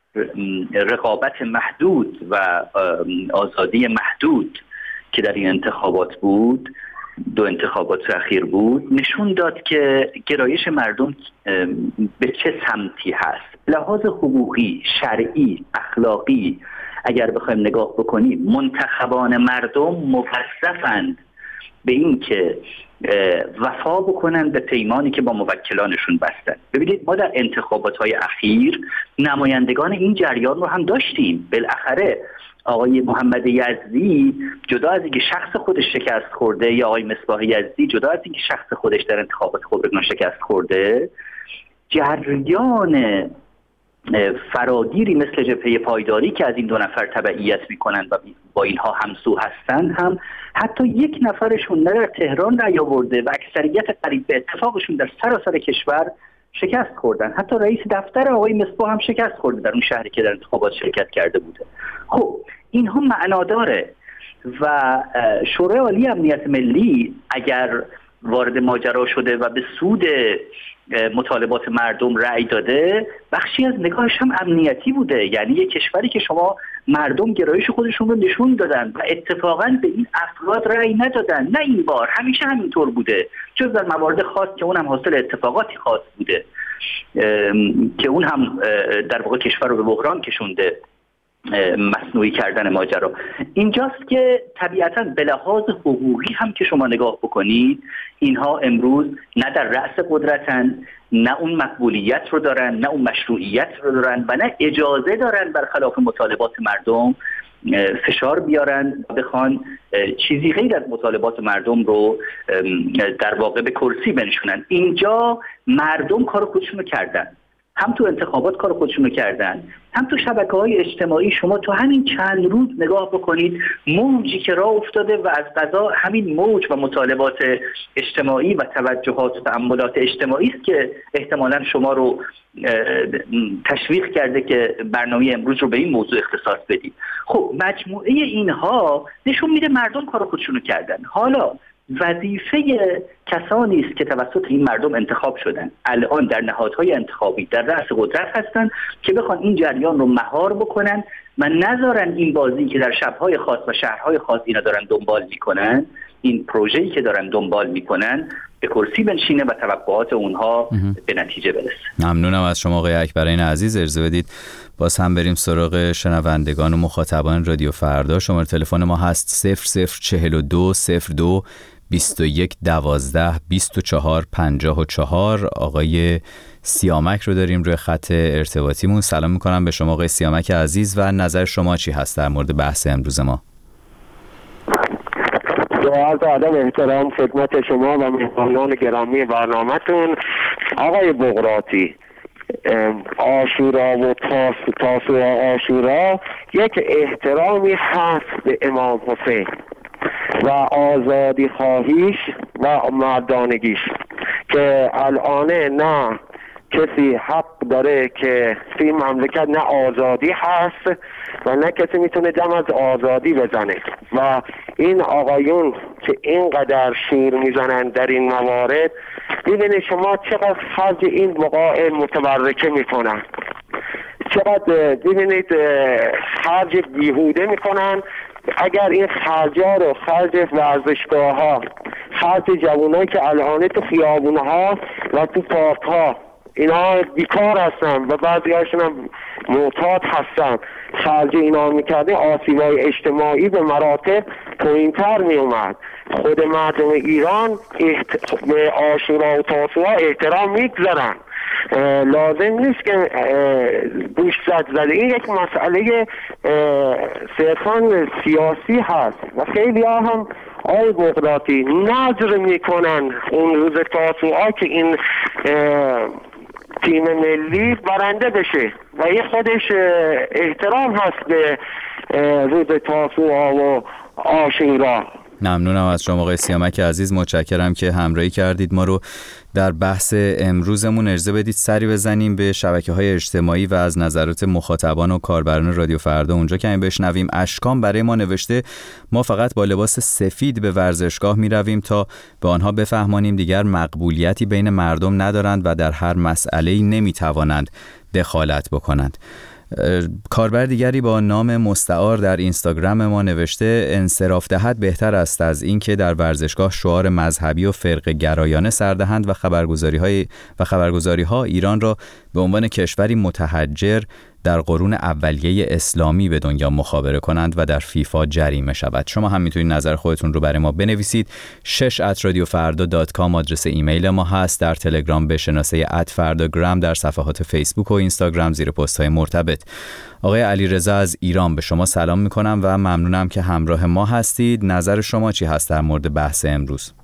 [SPEAKER 8] رقابت محدود و آزادی محدود که در این انتخابات بود، دو انتخابات اخیر بود، نشون داد که گرایش مردم به چه سمتی هست. لحاظ حقوقی، شرعی، اخلاقی اگر بخوایم نگاه بکنیم، منتخبان مردم موظفند به این که وفا بکنن به پیمانی که با موکلانشون بستن. ببینید ما در انتخابات‌های اخیر نمایندگان این جریان رو هم داشتیم. بالاخره آقای محمد یزدی جدا از اینکه شخص خودش شکست خورده، یا آقای مصباح یزدی جدا از اینکه شخص خودش در انتخابات خبرگان شکست خورده، جریان فراگیری مثل جبهه پایداری که از این دو نفر تبعیت میکنن و با اینها همسو هستند هم حتی یک نفرشون نه در تهران رأی آورده و اکثریت قریب به اتفاقشون در سراسر کشور شکست خوردن. حتی رئیس دفتر آقای مصباح هم شکست خورده در اون شهری که در انتخابات شرکت کرده بوده. خب اینها معنا داره و شورای عالی امنیت ملی اگر وارد ماجرا شده و به سود مطالبات مردم رأی داده، بخشی از نگاهش هم امنیتی بوده. یعنی یک کشوری که شما مردم گرایش خودشون رو نشون دادن و اتفاقا به این افراد رأی ندادن، نه این بار، همیشه همینطور بوده، جز در موارد خاص که اون هم حاصل اتفاقاتی خاص بوده که اون هم در واقع کشور رو به بحران کشونده، مصنوعی کردن ماجرا. اینجاست که طبیعتاً به لحاظ حقوقی هم که شما نگاه بکنید، اینها امروز نه در رأس قدرتن، نه اون مقبولیت رو دارن، نه اون مشروعیت رو دارن و نه اجازه دارن برخلاف مطالبات مردم فشار بیارن و بخوان چیزی غیر از مطالبات مردم رو در واقع به کرسی بنشونن. اینجا مردم کار خودشون رو کردن، هم تو انتخابات کار خودشونو کردن، هم تو شبکه‌های اجتماعی. شما تو همین چند روز نگاه بکنید موجی که راه افتاده و از قضا همین موج و مطالبات اجتماعی و توجهات و تأملات اجتماعی است که احتمالاً شما رو تشویق کرده که برنامه امروز رو به این موضوع اختصاص بدید. خب مجموعه اینها نشون میده مردم کار خودشونو کردن. حالا وظیفه کسانی است که توسط این مردم انتخاب شدن، الان در نهادهای انتخابی در رأس قدرت هستند که بخوان این جریان رو مهار بکنن و نذارن این بازی که در شبهای خاص و شهرهای خاص اینا دارن دنبال میکنن، این پروژه‌ای که دارن دنبال میکنن به کرسی بنشینه و توقعات اونها به نتیجه برسه.
[SPEAKER 5] ممنونم از شما آقای اکبرین عزیز. اجازه بدید باز هم بریم سراغ شنوندگان و مخاطبان رادیو فردا. شماره تلفن ما هست 0042 02 21 12 24 54. آقای سیامک رو داریم روی خط ارتباطیمون. سلام میکنم به شما آقای سیامک عزیز و نظر شما چی هست در مورد بحث امروز ما؟
[SPEAKER 13] با عرض ادب احترام خدمت شما و مهمانان گرامی برنامه‌تون. آقای بغراتی، عاشورا و تاسوعا عاشورا یک احترامی هست به امام حسین و آزادی خواهیش و مردانگیش که الان نه کسی حق داره که فی مملکت نه آزادی هست و نه کسی میتونه دم از آزادی بزنه و این آقایون که اینقدر شیر میزنن در این موارد، ببینید شما چقدر خرج این وقایع متبرکه میکنن، چقدر ببینید خرج بیهوده میکنن. اگر این خرجا رو خرج ورزشگاه ها، خرج جوانایی که الان تو خیابون ها و تو پارک ها اینا بیکار هستن و بعضی هاشون هم معتاد هستن، خرج اینا میکرده آسیبای اجتماعی به مراتب پایین‌تر میومد. خود مردم ایران به عاشورا و تاسوعا احترام میگذارن لازم نیست که گوش زده. این یک مسئله صرفاً سیاسی هست و خیلی هم آقای بغراتی نظر میکنن اون روز تاسوعا که این تیم ملی برنده بشه و این خودش احترام هست به روز تاسوعا و عاشورا.
[SPEAKER 5] ممنونم از شما آقای سیامک عزیز، متشکرم که همراهی کردید ما رو در بحث امروزمون. اجازه بدید سری بزنیم به شبکه‌های اجتماعی و از نظرات مخاطبان و کاربران رادیو فردا اونجا کمی بشنویم. اشکان برای ما نوشته ما فقط با لباس سفید به ورزشگاه می رویم تا به آنها بفهمانیم دیگر مقبولیتی بین مردم ندارند و در هر مسئله‌ای نمی توانند دخالت بکنند. کاربر دیگری با نام مستعار در اینستاگرام ما نوشته انصراف دهد بهتر است از این که در ورزشگاه شعار مذهبی و فرقه گرایانه سر دهند و خبرگزاری‌ها ایران را به عنوان کشوری متحجر در قرون اولیه اسلامی به دنیا مخابره کنند و در فیفا جریمه شود. شما هم میتونید نظر خودتون رو برای ما بنویسید. 6@radiofarda.com آدرس ایمیل ما هست. در تلگرام به شناسه @فرداگرام، در صفحات فیسبوک و اینستاگرام زیر پست‌های مرتبط. آقای علیرضا از ایران به شما سلام میکنم و ممنونم که همراه ما هستید. نظر شما چی هست در مورد بحث امروز؟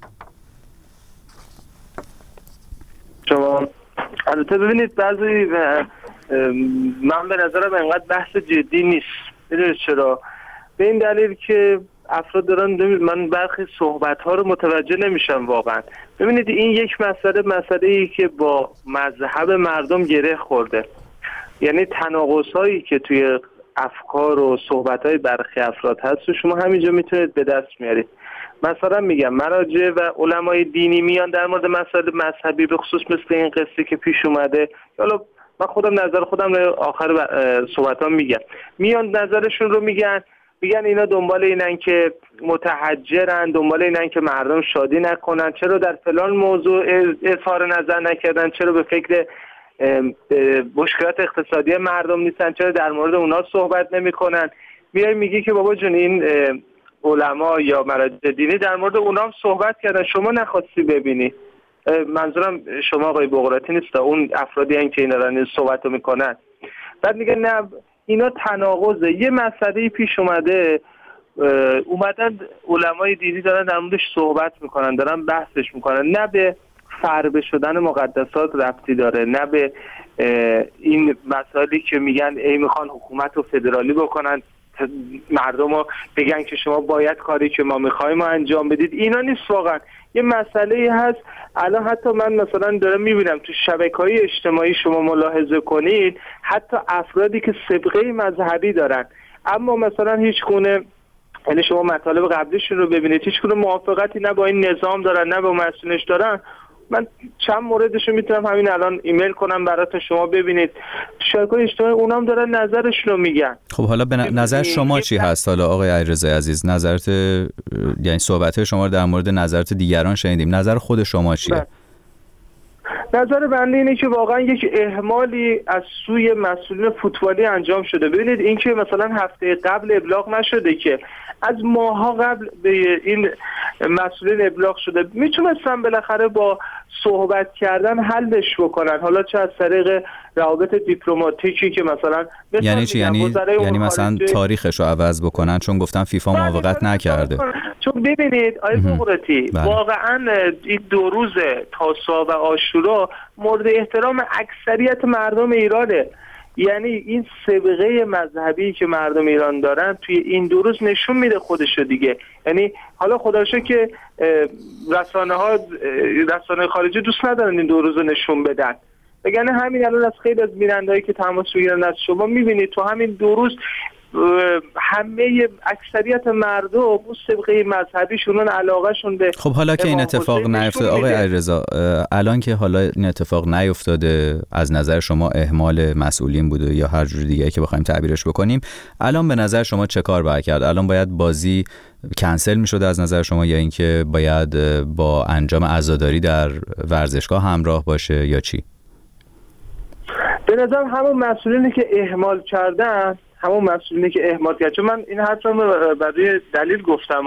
[SPEAKER 14] شما البته ببینید بعضی من به نظرم انقدر بحث جدی نیست. ببینید چرا؟ به این دلیل که افراد دارن من برخی صحبت ها رو متوجه نمیشم واقعا. ببینید این یک مسئله‌ای که با مذهب مردم گره خورده، یعنی تناقض هایی که توی افکار و صحبت های برخی افراد هست و شما همینجا میتونید به دست میارید. مثلا میگم مراجع و علمای دینی میان در مورد مسائل مذهبی به خصوص مثل این قصه که پیش اومده، حالا من خودم نظر خودم رو آخر صحبتام میگم، میان نظرشون رو میگن اینا دنبال اینن که متحجرن، دنبال اینن که مردم شادی نکنن، چرا در فلان موضوع اظهار نظر نکردن، چرا به فکر مشکلات اقتصادی مردم نیستن، چرا در مورد اونا صحبت نمیکنن. میای میگی که بابا جون این علما یا مراجع دینی در مورد اونا هم صحبت کردن، شما نخواستی ببینی. منظورم شما آقای بغراتی نیست، اون افرادی هستن که اینا دارن صحبت رو میکنن. بعد میگه نه اینا تناقضه. یه مسئله پیش اومدن علمای دینی دارن در موردش صحبت میکنن، دارن بحثش میکنن، نه به فربه شدن مقدسات ربطی داره، نه به این مسائلی که میگن میخوان حکومت رو فدرالی بکنن، مردم رو بگن که شما باید کاری که ما میخوایم انجام بدید. اینا نیست واقعا. یه مسئله هست الان حتی من مثلا دارم میبینم تو شبکه‌های اجتماعی شما ملاحظه کنید حتی افرادی که سابقه مذهبی دارن اما مثلا هیچ گونه، یعنی شما مطالب قبلیشون رو ببینید، هیچ گونه موافقتی نه با این نظام دارن نه با مسئولش دارن. من چند موردشو میتونم همین الان ایمیل کنم براتون شما ببینید. شبکه‌های اجتماعی اونام دارن نظرشون رو میگن.
[SPEAKER 5] خب حالا به نظر شما چی هست؟ حالا آقای علیرضا عزیز نظرت، یعنی صحبت شما رو در مورد نظرت دیگران شنیدیم، نظر خود شما چیه؟
[SPEAKER 14] نظر بنده اینه که واقعا یک اهمالی از سوی مسئولین فوتبالی انجام شده. ببینید این که مثلا هفته قبل ابلاغ نشده که از ماها قبل به این مسئولین ابلاغ شده، میتونستن بالاخره با صحبت کردن حلش بکنن، حالا چه از طریق روابط دیپلماتیکی که مثلا
[SPEAKER 5] یعنی چی؟ یعنی مثلا تاریخش رو عوض بکنن چون گفتن فیفا موافقت نکرده.
[SPEAKER 14] چون ببینید آقای بغراتی واقعا این 2 روز تاسوعا و عاشورا مورد احترام اکثریت مردم ایرانه. یعنی این سابقه مذهبی که مردم ایران دارن توی این 2 روز نشون میده خودشو دیگه. یعنی حالا خدا رو شکر که رسانه خارجی دوست ندارن این 2 روز نشون بدن، بگن همین الان از خیلی از بینندهایی که تماس میگیرن از شما میبینید تو همین 2 روز همه اکثریت مردم اون سابقه مذهبیشون علاقهشون به.
[SPEAKER 5] خب حالا که این اتفاق نیفتاده آقای علیرضا، الان که حالا این اتفاق نیفتاده، از نظر شما اهمال مسئولین بوده یا هر جور دیگه که بخوایم تعبیرش بکنیم، الان به نظر شما چه کار باید کرد؟ الان باید بازی کنسل میشده از نظر شما یا اینکه باید با انجام عزاداری در ورزشگاه همراه باشه یا چی؟
[SPEAKER 14] به نظر همون مسئولینی که اهمال کردن، چون من این حرف رو برای دلیل گفتم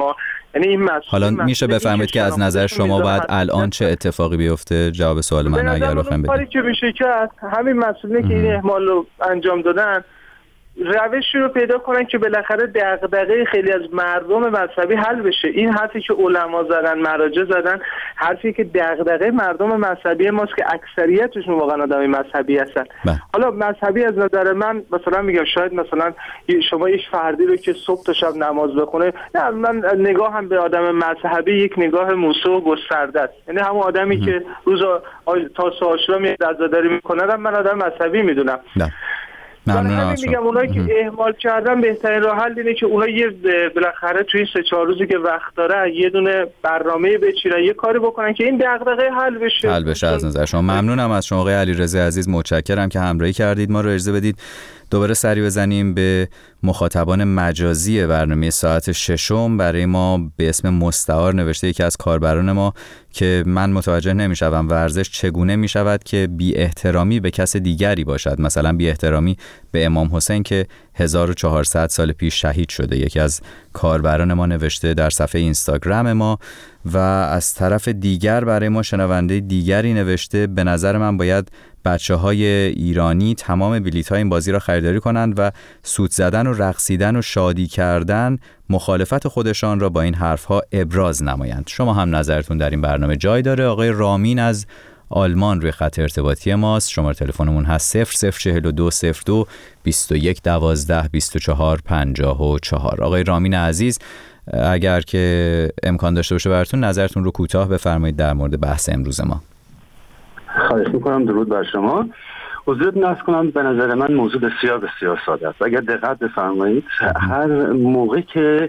[SPEAKER 14] یعنی این
[SPEAKER 5] حالا میشه بفهمید که از نظر شما باید الان چه اتفاقی بیفته؟ جواب سوال من اگر بخوایم بدید.
[SPEAKER 14] کاری که میشه کرد همین مسئولین که این اهمال رو انجام دادن روشی رو پیدا کنن که بالاخره دغدغه خیلی از مردم مذهبی حل بشه. این حرفی که علما زدن، مراجع زدن، حرفی که دغدغه مردم مذهبی ماست که اکثریتشون واقعا آدم مذهبی هستن. حالا مذهبی از نظر من مثلا میگم شاید مثلا شما یک فردی رو که صبح تا شب نماز بخونه، نه من نگاهم به آدم مذهبی یک نگاه موسوع و گسترده است. یعنی همون آدمی که روز تا عاشورا میاد عزاداری میکنه من آدم مذهبی میدونم.
[SPEAKER 5] ممنونم.
[SPEAKER 14] میگم اونایی که اهمال کردن بهترین راه حل اینه که اونا یه بالاخره توی 3-4 روزی که وقت داره یه دونه برنامه بچینن، یه کاری بکنن که این دغدغه حل بشه.
[SPEAKER 5] از نظر شما. ممنونم از شما آقای علیرضا عزیز، متشکرم که همراهی کردید. ما رو اجازه بدید دوباره سری بزنیم به مخاطبان مجازی برنامه ساعت 6 برای ما به اسم مستعار نوشته یکی از کاربران ما که من متوجه نمیشم ورزش چگونه میشود که بی احترامی به کس دیگری باشد، مثلا بی احترامی به امام حسین که 1400 سال پیش شهید شده. یکی از کاربران ما نوشته در صفحه اینستاگرام ما. و از طرف دیگر برای ما شنونده دیگری نوشته به نظر من باید بچه‌های ایرانی تمام بلیط‌های این بازی را خریداری کنند و سوت زدن و رقصیدن و شادی کردن مخالفت خودشان را با این حرف‌ها ابراز نمایند. شما هم نظرتون در این برنامه جای داره. آقای رامین از آلمان روی خط ارتباطی ماست. شماره تلفنمون هست 004202 2112 24 54. آقای رامین عزیز، اگر که امکان داشته باشه براتون نظرتون رو کوتاه بفرمایید در مورد بحث امروز ما.
[SPEAKER 15] خواهش میکنم. درود بر شما. حضورتون عرض کنم به نظر من موضوع بسیار بسیار ساده است. اگر دقت بفرمایید هر موقع که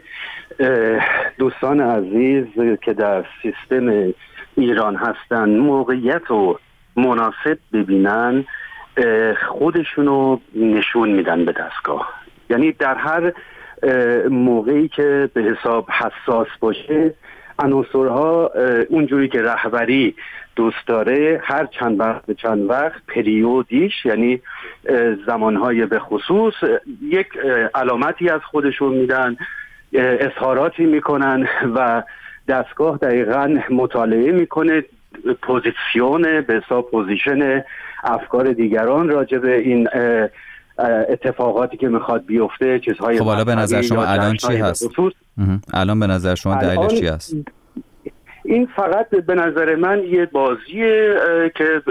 [SPEAKER 15] دوستان عزیز که در سیستم ایران هستن موقعیت رو مناسب ببینن خودشونو نشون میدن به دستگاه. یعنی در هر موقعی که به حساب حساس باشه عناصرها اونجوری که رهبری دوست داره هر چند وقت پریودیش، یعنی زمانهای به خصوص یک علامتی از خودشون میدن، اظهاراتی میکنن و دستگاه دقیقاً مطالعه میکنه پوزیشن به حساب پوزیشن افکار دیگران راجع به این اتفاقاتی که میخواد بیفته، چیزهای
[SPEAKER 5] خب حالا به نظر شما الان چی هست؟ الان به نظر شما دلیلش چی هست؟
[SPEAKER 15] این فقط به نظر من یه بازیه که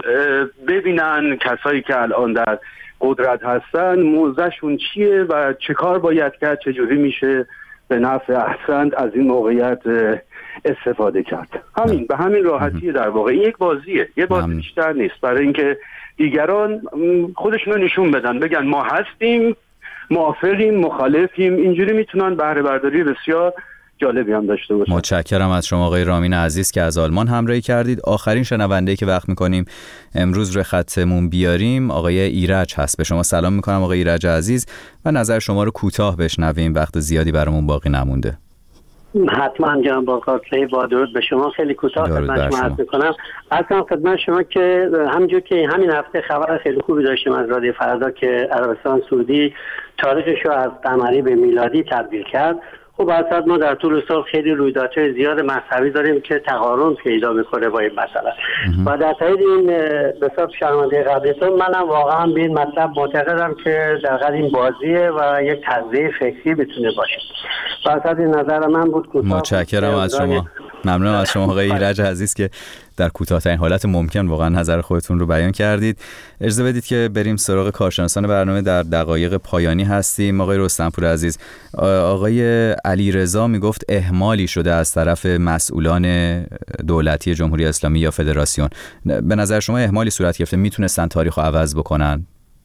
[SPEAKER 15] ببینن کسایی که الان در قدرت هستن موضعشون چیه و چه کار باید کرد، چجوری میشه به نفع احسن از این موقعیت استفاده کرد. همین به همین راحتی در واقع این یک بازیه، یه بازی بیشتر نیست، برای اینکه دیگران خودشون رو نشون بدن، بگن ما هستیم، موافقیم، مخالفیم. اینجوری میتونن بهره برداری بسیار جالبی هم داشته باشن.
[SPEAKER 5] متشکرم از شما آقای رامین عزیز که از آلمان همراهی کردید. آخرین شنونده که وقت میکنیم امروز روی خطمون بیاریم آقای ایرج هست. به شما سلام میکنم آقای ایرج عزیز و نظر شما رو کوتاه بشنویم، وقت زیادی برامون باقی نمونده.
[SPEAKER 16] حتما جناب آقای با درود به شما. خیلی کوتاه خدمت شما عرض میکنم. اصلا خدمت شما که همونجور که همین هفته خبر خیلی خوبی داشتیم از رادیو فردا که عربستان سعودی تاریخش رو از قمری به میلادی تبدیل کرد. خب اصلا ما در طول سال خیلی رویدادهای زیاد مذهبی داریم که تقارن پیدا میکنه با این مسئله و در تایید این به حساب شرمنده قبلیتون منم واقعا به این مطلب معتقدم که در حقیقت این بازیه و یک تزریع فکری بتونه باشه. واسه این نظر من بود.
[SPEAKER 5] متشکرم از شما. ممنونم از شما آقای ایرج عزیز که در کوتاه‌ترین حالت ممکن واقعا نظر خودتون رو بیان کردید. اجازه بدید که بریم سراغ کارشناسان برنامه. در دقایق پایانی هستیم. آقای رستمپور عزیز، آقای علیرضا میگفت اهمالی شده از طرف مسئولان دولتی جمهوری اسلامی یا فدراسیون. به نظر شما اهمالی صورت گرفته؟ میتونستن تاریخو عوض بکنن؟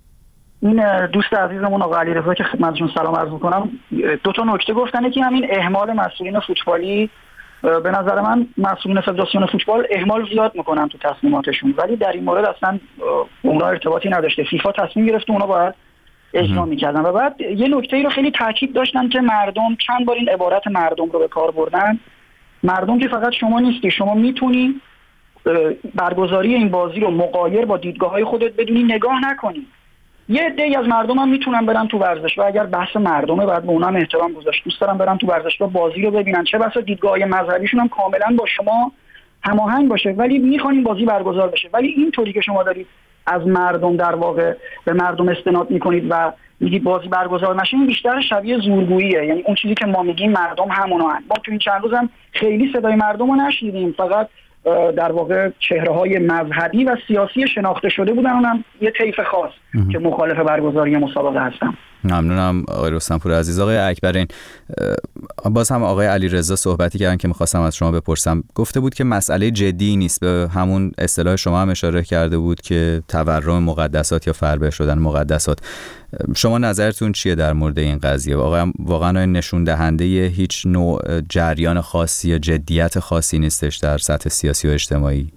[SPEAKER 3] این دوست عزیزمون آقای علیرضا که خدمتتون سلام عرض می‌کنم دو تا نکته گفتن که همین اهمال مسئولین فوتبالی، به نظر من مسئولین فدراسیون فوتبال اهمال زیاد میکنن تو تصمیماتشون، ولی در این مورد اصلا اونا ارتباطی نداشته. فیفا تصمیم گرفت اونا باید اجرا میکردن. و بعد یه نکته ای رو خیلی تاکید داشتن که مردم، چند بار این عبارت مردم رو به کار بردن. مردم که فقط شما نیستی، شما میتونی برگزاری این بازی رو مغایر با دیدگاه‌های خودت بدونی نگاه نکنی. یه عده‌ای از مردم هم میتونن برن تو ورزشگاه، اگر بحث مردمه باید به اونها هم احترام گذاشت. دوست دارن برن تو ورزشگاه بازی رو ببینن، چه بسا دیدگاه مذهبیشون هم کاملا با شما هماهنگ باشه، ولی میخوان این بازی برگزار بشه. ولی اینطوری که شما دارید از مردم در واقع به مردم استناد میکنید و میگید بازی برگزار نشه، این بیشتر شبیه زورگوییه. یعنی اون چیزی که ما میگیم مردم همونا هست. ما تو این چند روز هم خیلی صدای مردم رو نشنیدیم، فقط در واقع چهره‌های مذهبی و سیاسی شناخته شده بودن، اونم یه طیف خاص که مخالف برگزاری مسابقه هستن.
[SPEAKER 5] ممنونم آقای رستمپور عزیز. آقای اکبرین، باز هم آقای علیرضا صحبتی کردن که می‌خواستم از شما بپرسم. گفته بود که مسئله جدی نیست، به همون اصطلاح شما هم اشاره کرده بود که تورم مقدسات یا فربه شدن مقدسات. شما نظرتون چیه در مورد این قضیه؟ واقعا نشون دهنده هیچ نوع جریان خاصی یا جدیت خاصی نیستش در سطح سیاسی و اجتماعی؟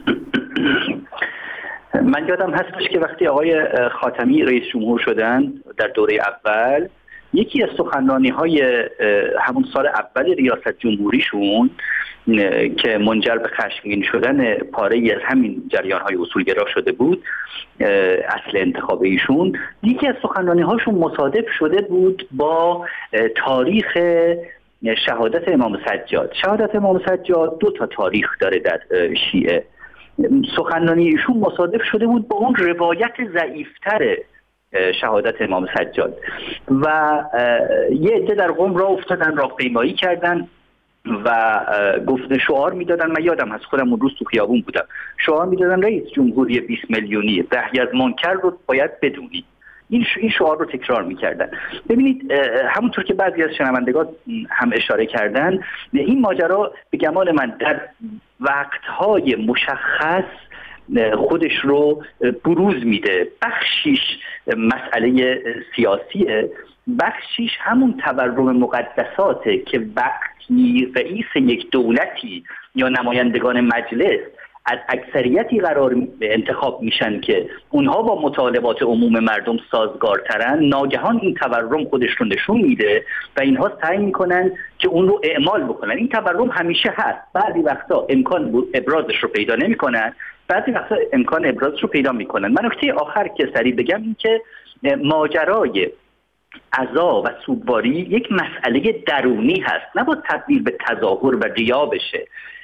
[SPEAKER 8] من یادم هستش که وقتی آقای خاتمی رئیس جمهور شدن در دوره اول، یکی از سخنرانی‌های همون سال اول ریاست جمهوریشون که منجر به خشمگین شدن پاره‌ای از همین جریان‌های اصولگرا شده بود، اصل انتخاب ایشون، یکی از سخنرانی‌هاشون مصادف شده بود با تاریخ شهادت امام سجاد. شهادت امام سجاد 2 تاریخ داره در شیعه. سخنرانی ایشون مصادف شده بود با اون روایت ضعیفتر شهادت امام سجاد و یه عده در قم راه افتادن، راهپیمایی کردن و گفته شعار میدادن. من یادم هست خودم اون روز تو خیابون بودم، شعار میدادن رئیس جمهوری 20 میلیونی، نهی از منکر رو باید بدونی. این شعار رو تکرار میکردن. ببینید همونطور که بعضی از شنوندگان هم اشاره کردن، این ماجرا به گمان من در وقتهای مشخص خودش رو بروز میده. بخشیش مسئله سیاسیه، بخشیش همون تورم مقدساته که وقتی رئیس یک دولتی یا نمایندگان مجلس از اکثریتی قرار انتخاب میشن که اونها با مطالبات عموم مردم سازگارترن، ناگهان این تورم خودش رو نشون میده و اینها سعی میکنن که اون رو اعمال بکنن. این تورم همیشه هست، بعضی وقتا امکان ابرازش رو پیدا نمیکنن، بعضی وقتا امکان ابرازش رو پیدا میکنن. من نکته آخر که سریع بگم این که ماجرای عزا و سوگواری یک مسئله درونی هست، نباید تبدیل به تظاهر و ریا بشه.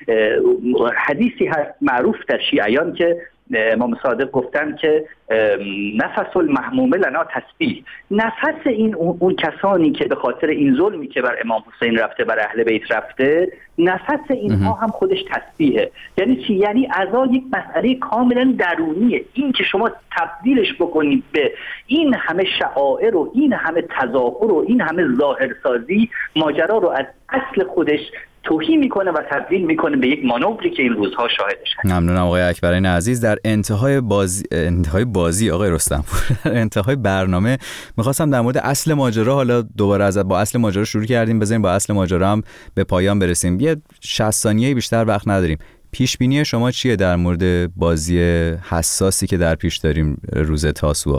[SPEAKER 8] حدیثی هست معروف در شیعیان که امام صادق گفتن که نفس المحمومه لنا تسبیح. نفس اون کسانی که به خاطر این ظلمی که بر امام حسین رفته، بر اهل بیت رفته، نفس اینها هم خودش تسبیحه. یعنی چی؟ یعنی عزا یک مسئله کاملا درونیه. این که شما تبدیلش بکنید به این همه شعائر و این همه تظاهر و این همه ظاهرسازی، ماجرا رو از اصل خودش توهی میکنه و تبدیل میکنه به یک مانوری که این روزها شاهدش هست.
[SPEAKER 5] ممنونم آقای اکبرین عزیز. در انتهای بازی آقای رستمپور، در انتهای برنامه میخواستم در مورد اصل ماجرا، حالا دوباره با اصل ماجرا شروع کردیم، بذاریم با اصل ماجرا هم به پایان برسیم. یه 60 ثانیه بیشتر وقت نداریم. پیش بینی شما چیه در مورد بازی حساسی که در پیش داریم روز تاسوعا؟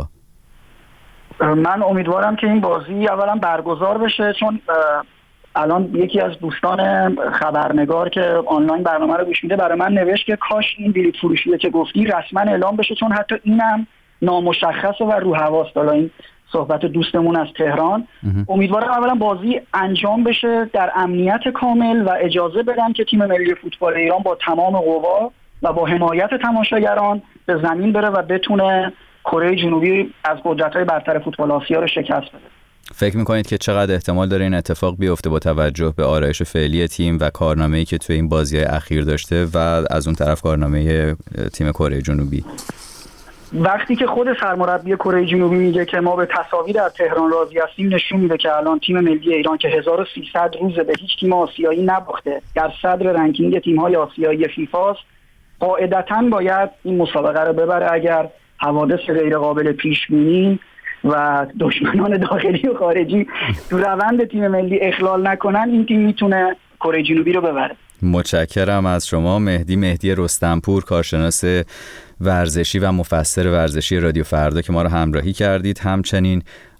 [SPEAKER 3] من امیدوارم که این بازی اولا برگزار بشه، چون الان یکی از دوستان خبرنگار که آنلاین برنامه رو گوش میده برای من نوشت که کاش این بلیط فروشیه که گفتی رسما اعلام بشه، چون حتی اینم نامشخصه و رو حواست. حالا این صحبت دوستمون از تهران. امیدوارم اولا بازی انجام بشه در امنیت کامل و اجازه بدن که تیم ملی فوتبال ایران با تمام قوا و با حمایت تماشاگران به زمین بره و بتونه کره جنوبی از قدرت‌های برتر فوتبال آسیا رو شکست بده.
[SPEAKER 5] فکر میکنید که چقدر احتمال داره این اتفاق بیفته با توجه به آرایش فعلی تیم و کارنامه‌ای که توی این بازی‌های اخیر داشته و از اون طرف کارنامه تیم کره جنوبی؟
[SPEAKER 3] وقتی که خود سرمربی کره جنوبی میگه که ما به تساوی در تهران راضی هستیم، نشون میده که الان تیم ملی ایران که 1300 روزه به هیچ تیم آسیایی نباخته، در صدر رنکینگ تیم‌های آسیایی فیفا است، قاعدتاً باید این مسابقه رو ببره. اگر حوادث غیر قابل پیش بینی و دشمنان داخلی و خارجی تو روند تیم ملی اخلال نکنن، این تیم میتونه کره جنوبی رو ببره.
[SPEAKER 5] متشکرم از شما. مهدی رستمپور، کارشناس ورزشی و مفسر ورزشی رادیو فردا که ما رو همراهی کردید. همچنین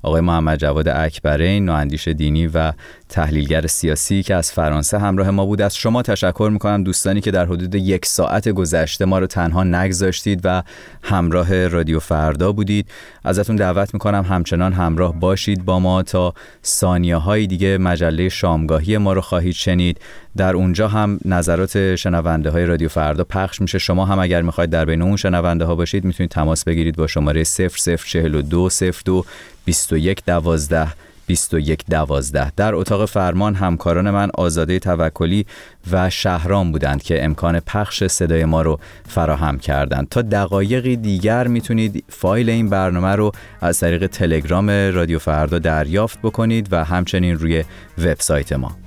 [SPEAKER 5] آقای محمد جواد اکبرین، نواندیش دینی و تحلیلگر سیاسی که از فرانسه همراه ما بود. از شما تشکر میکنم دوستانی که در حدود 1 ساعت گذشته ما رو تنها نگذاشتید و همراه رادیو فردا بودید. ازتون دعوت میکنم همچنان همراه باشید با ما. تا ثانیه‌های دیگه مجله شامگاهی ما رو خواهید شنید. در اونجا هم نظرات شنونده های رادیو فردا پخش میشه. شما هم اگر میخواید در بین اون شنونده ها باشید میتونید تماس بگیرید با شماره 0042 02 21 12 2112. در اتاق فرمان همکاران من آزاده توکلی و شهرام بودند که امکان پخش صدای ما رو فراهم کردند. تا دقایقی دیگر میتونید فایل این برنامه رو از طریق تلگرام رادیو فردا دریافت بکنید و همچنین روی وبسایت ما.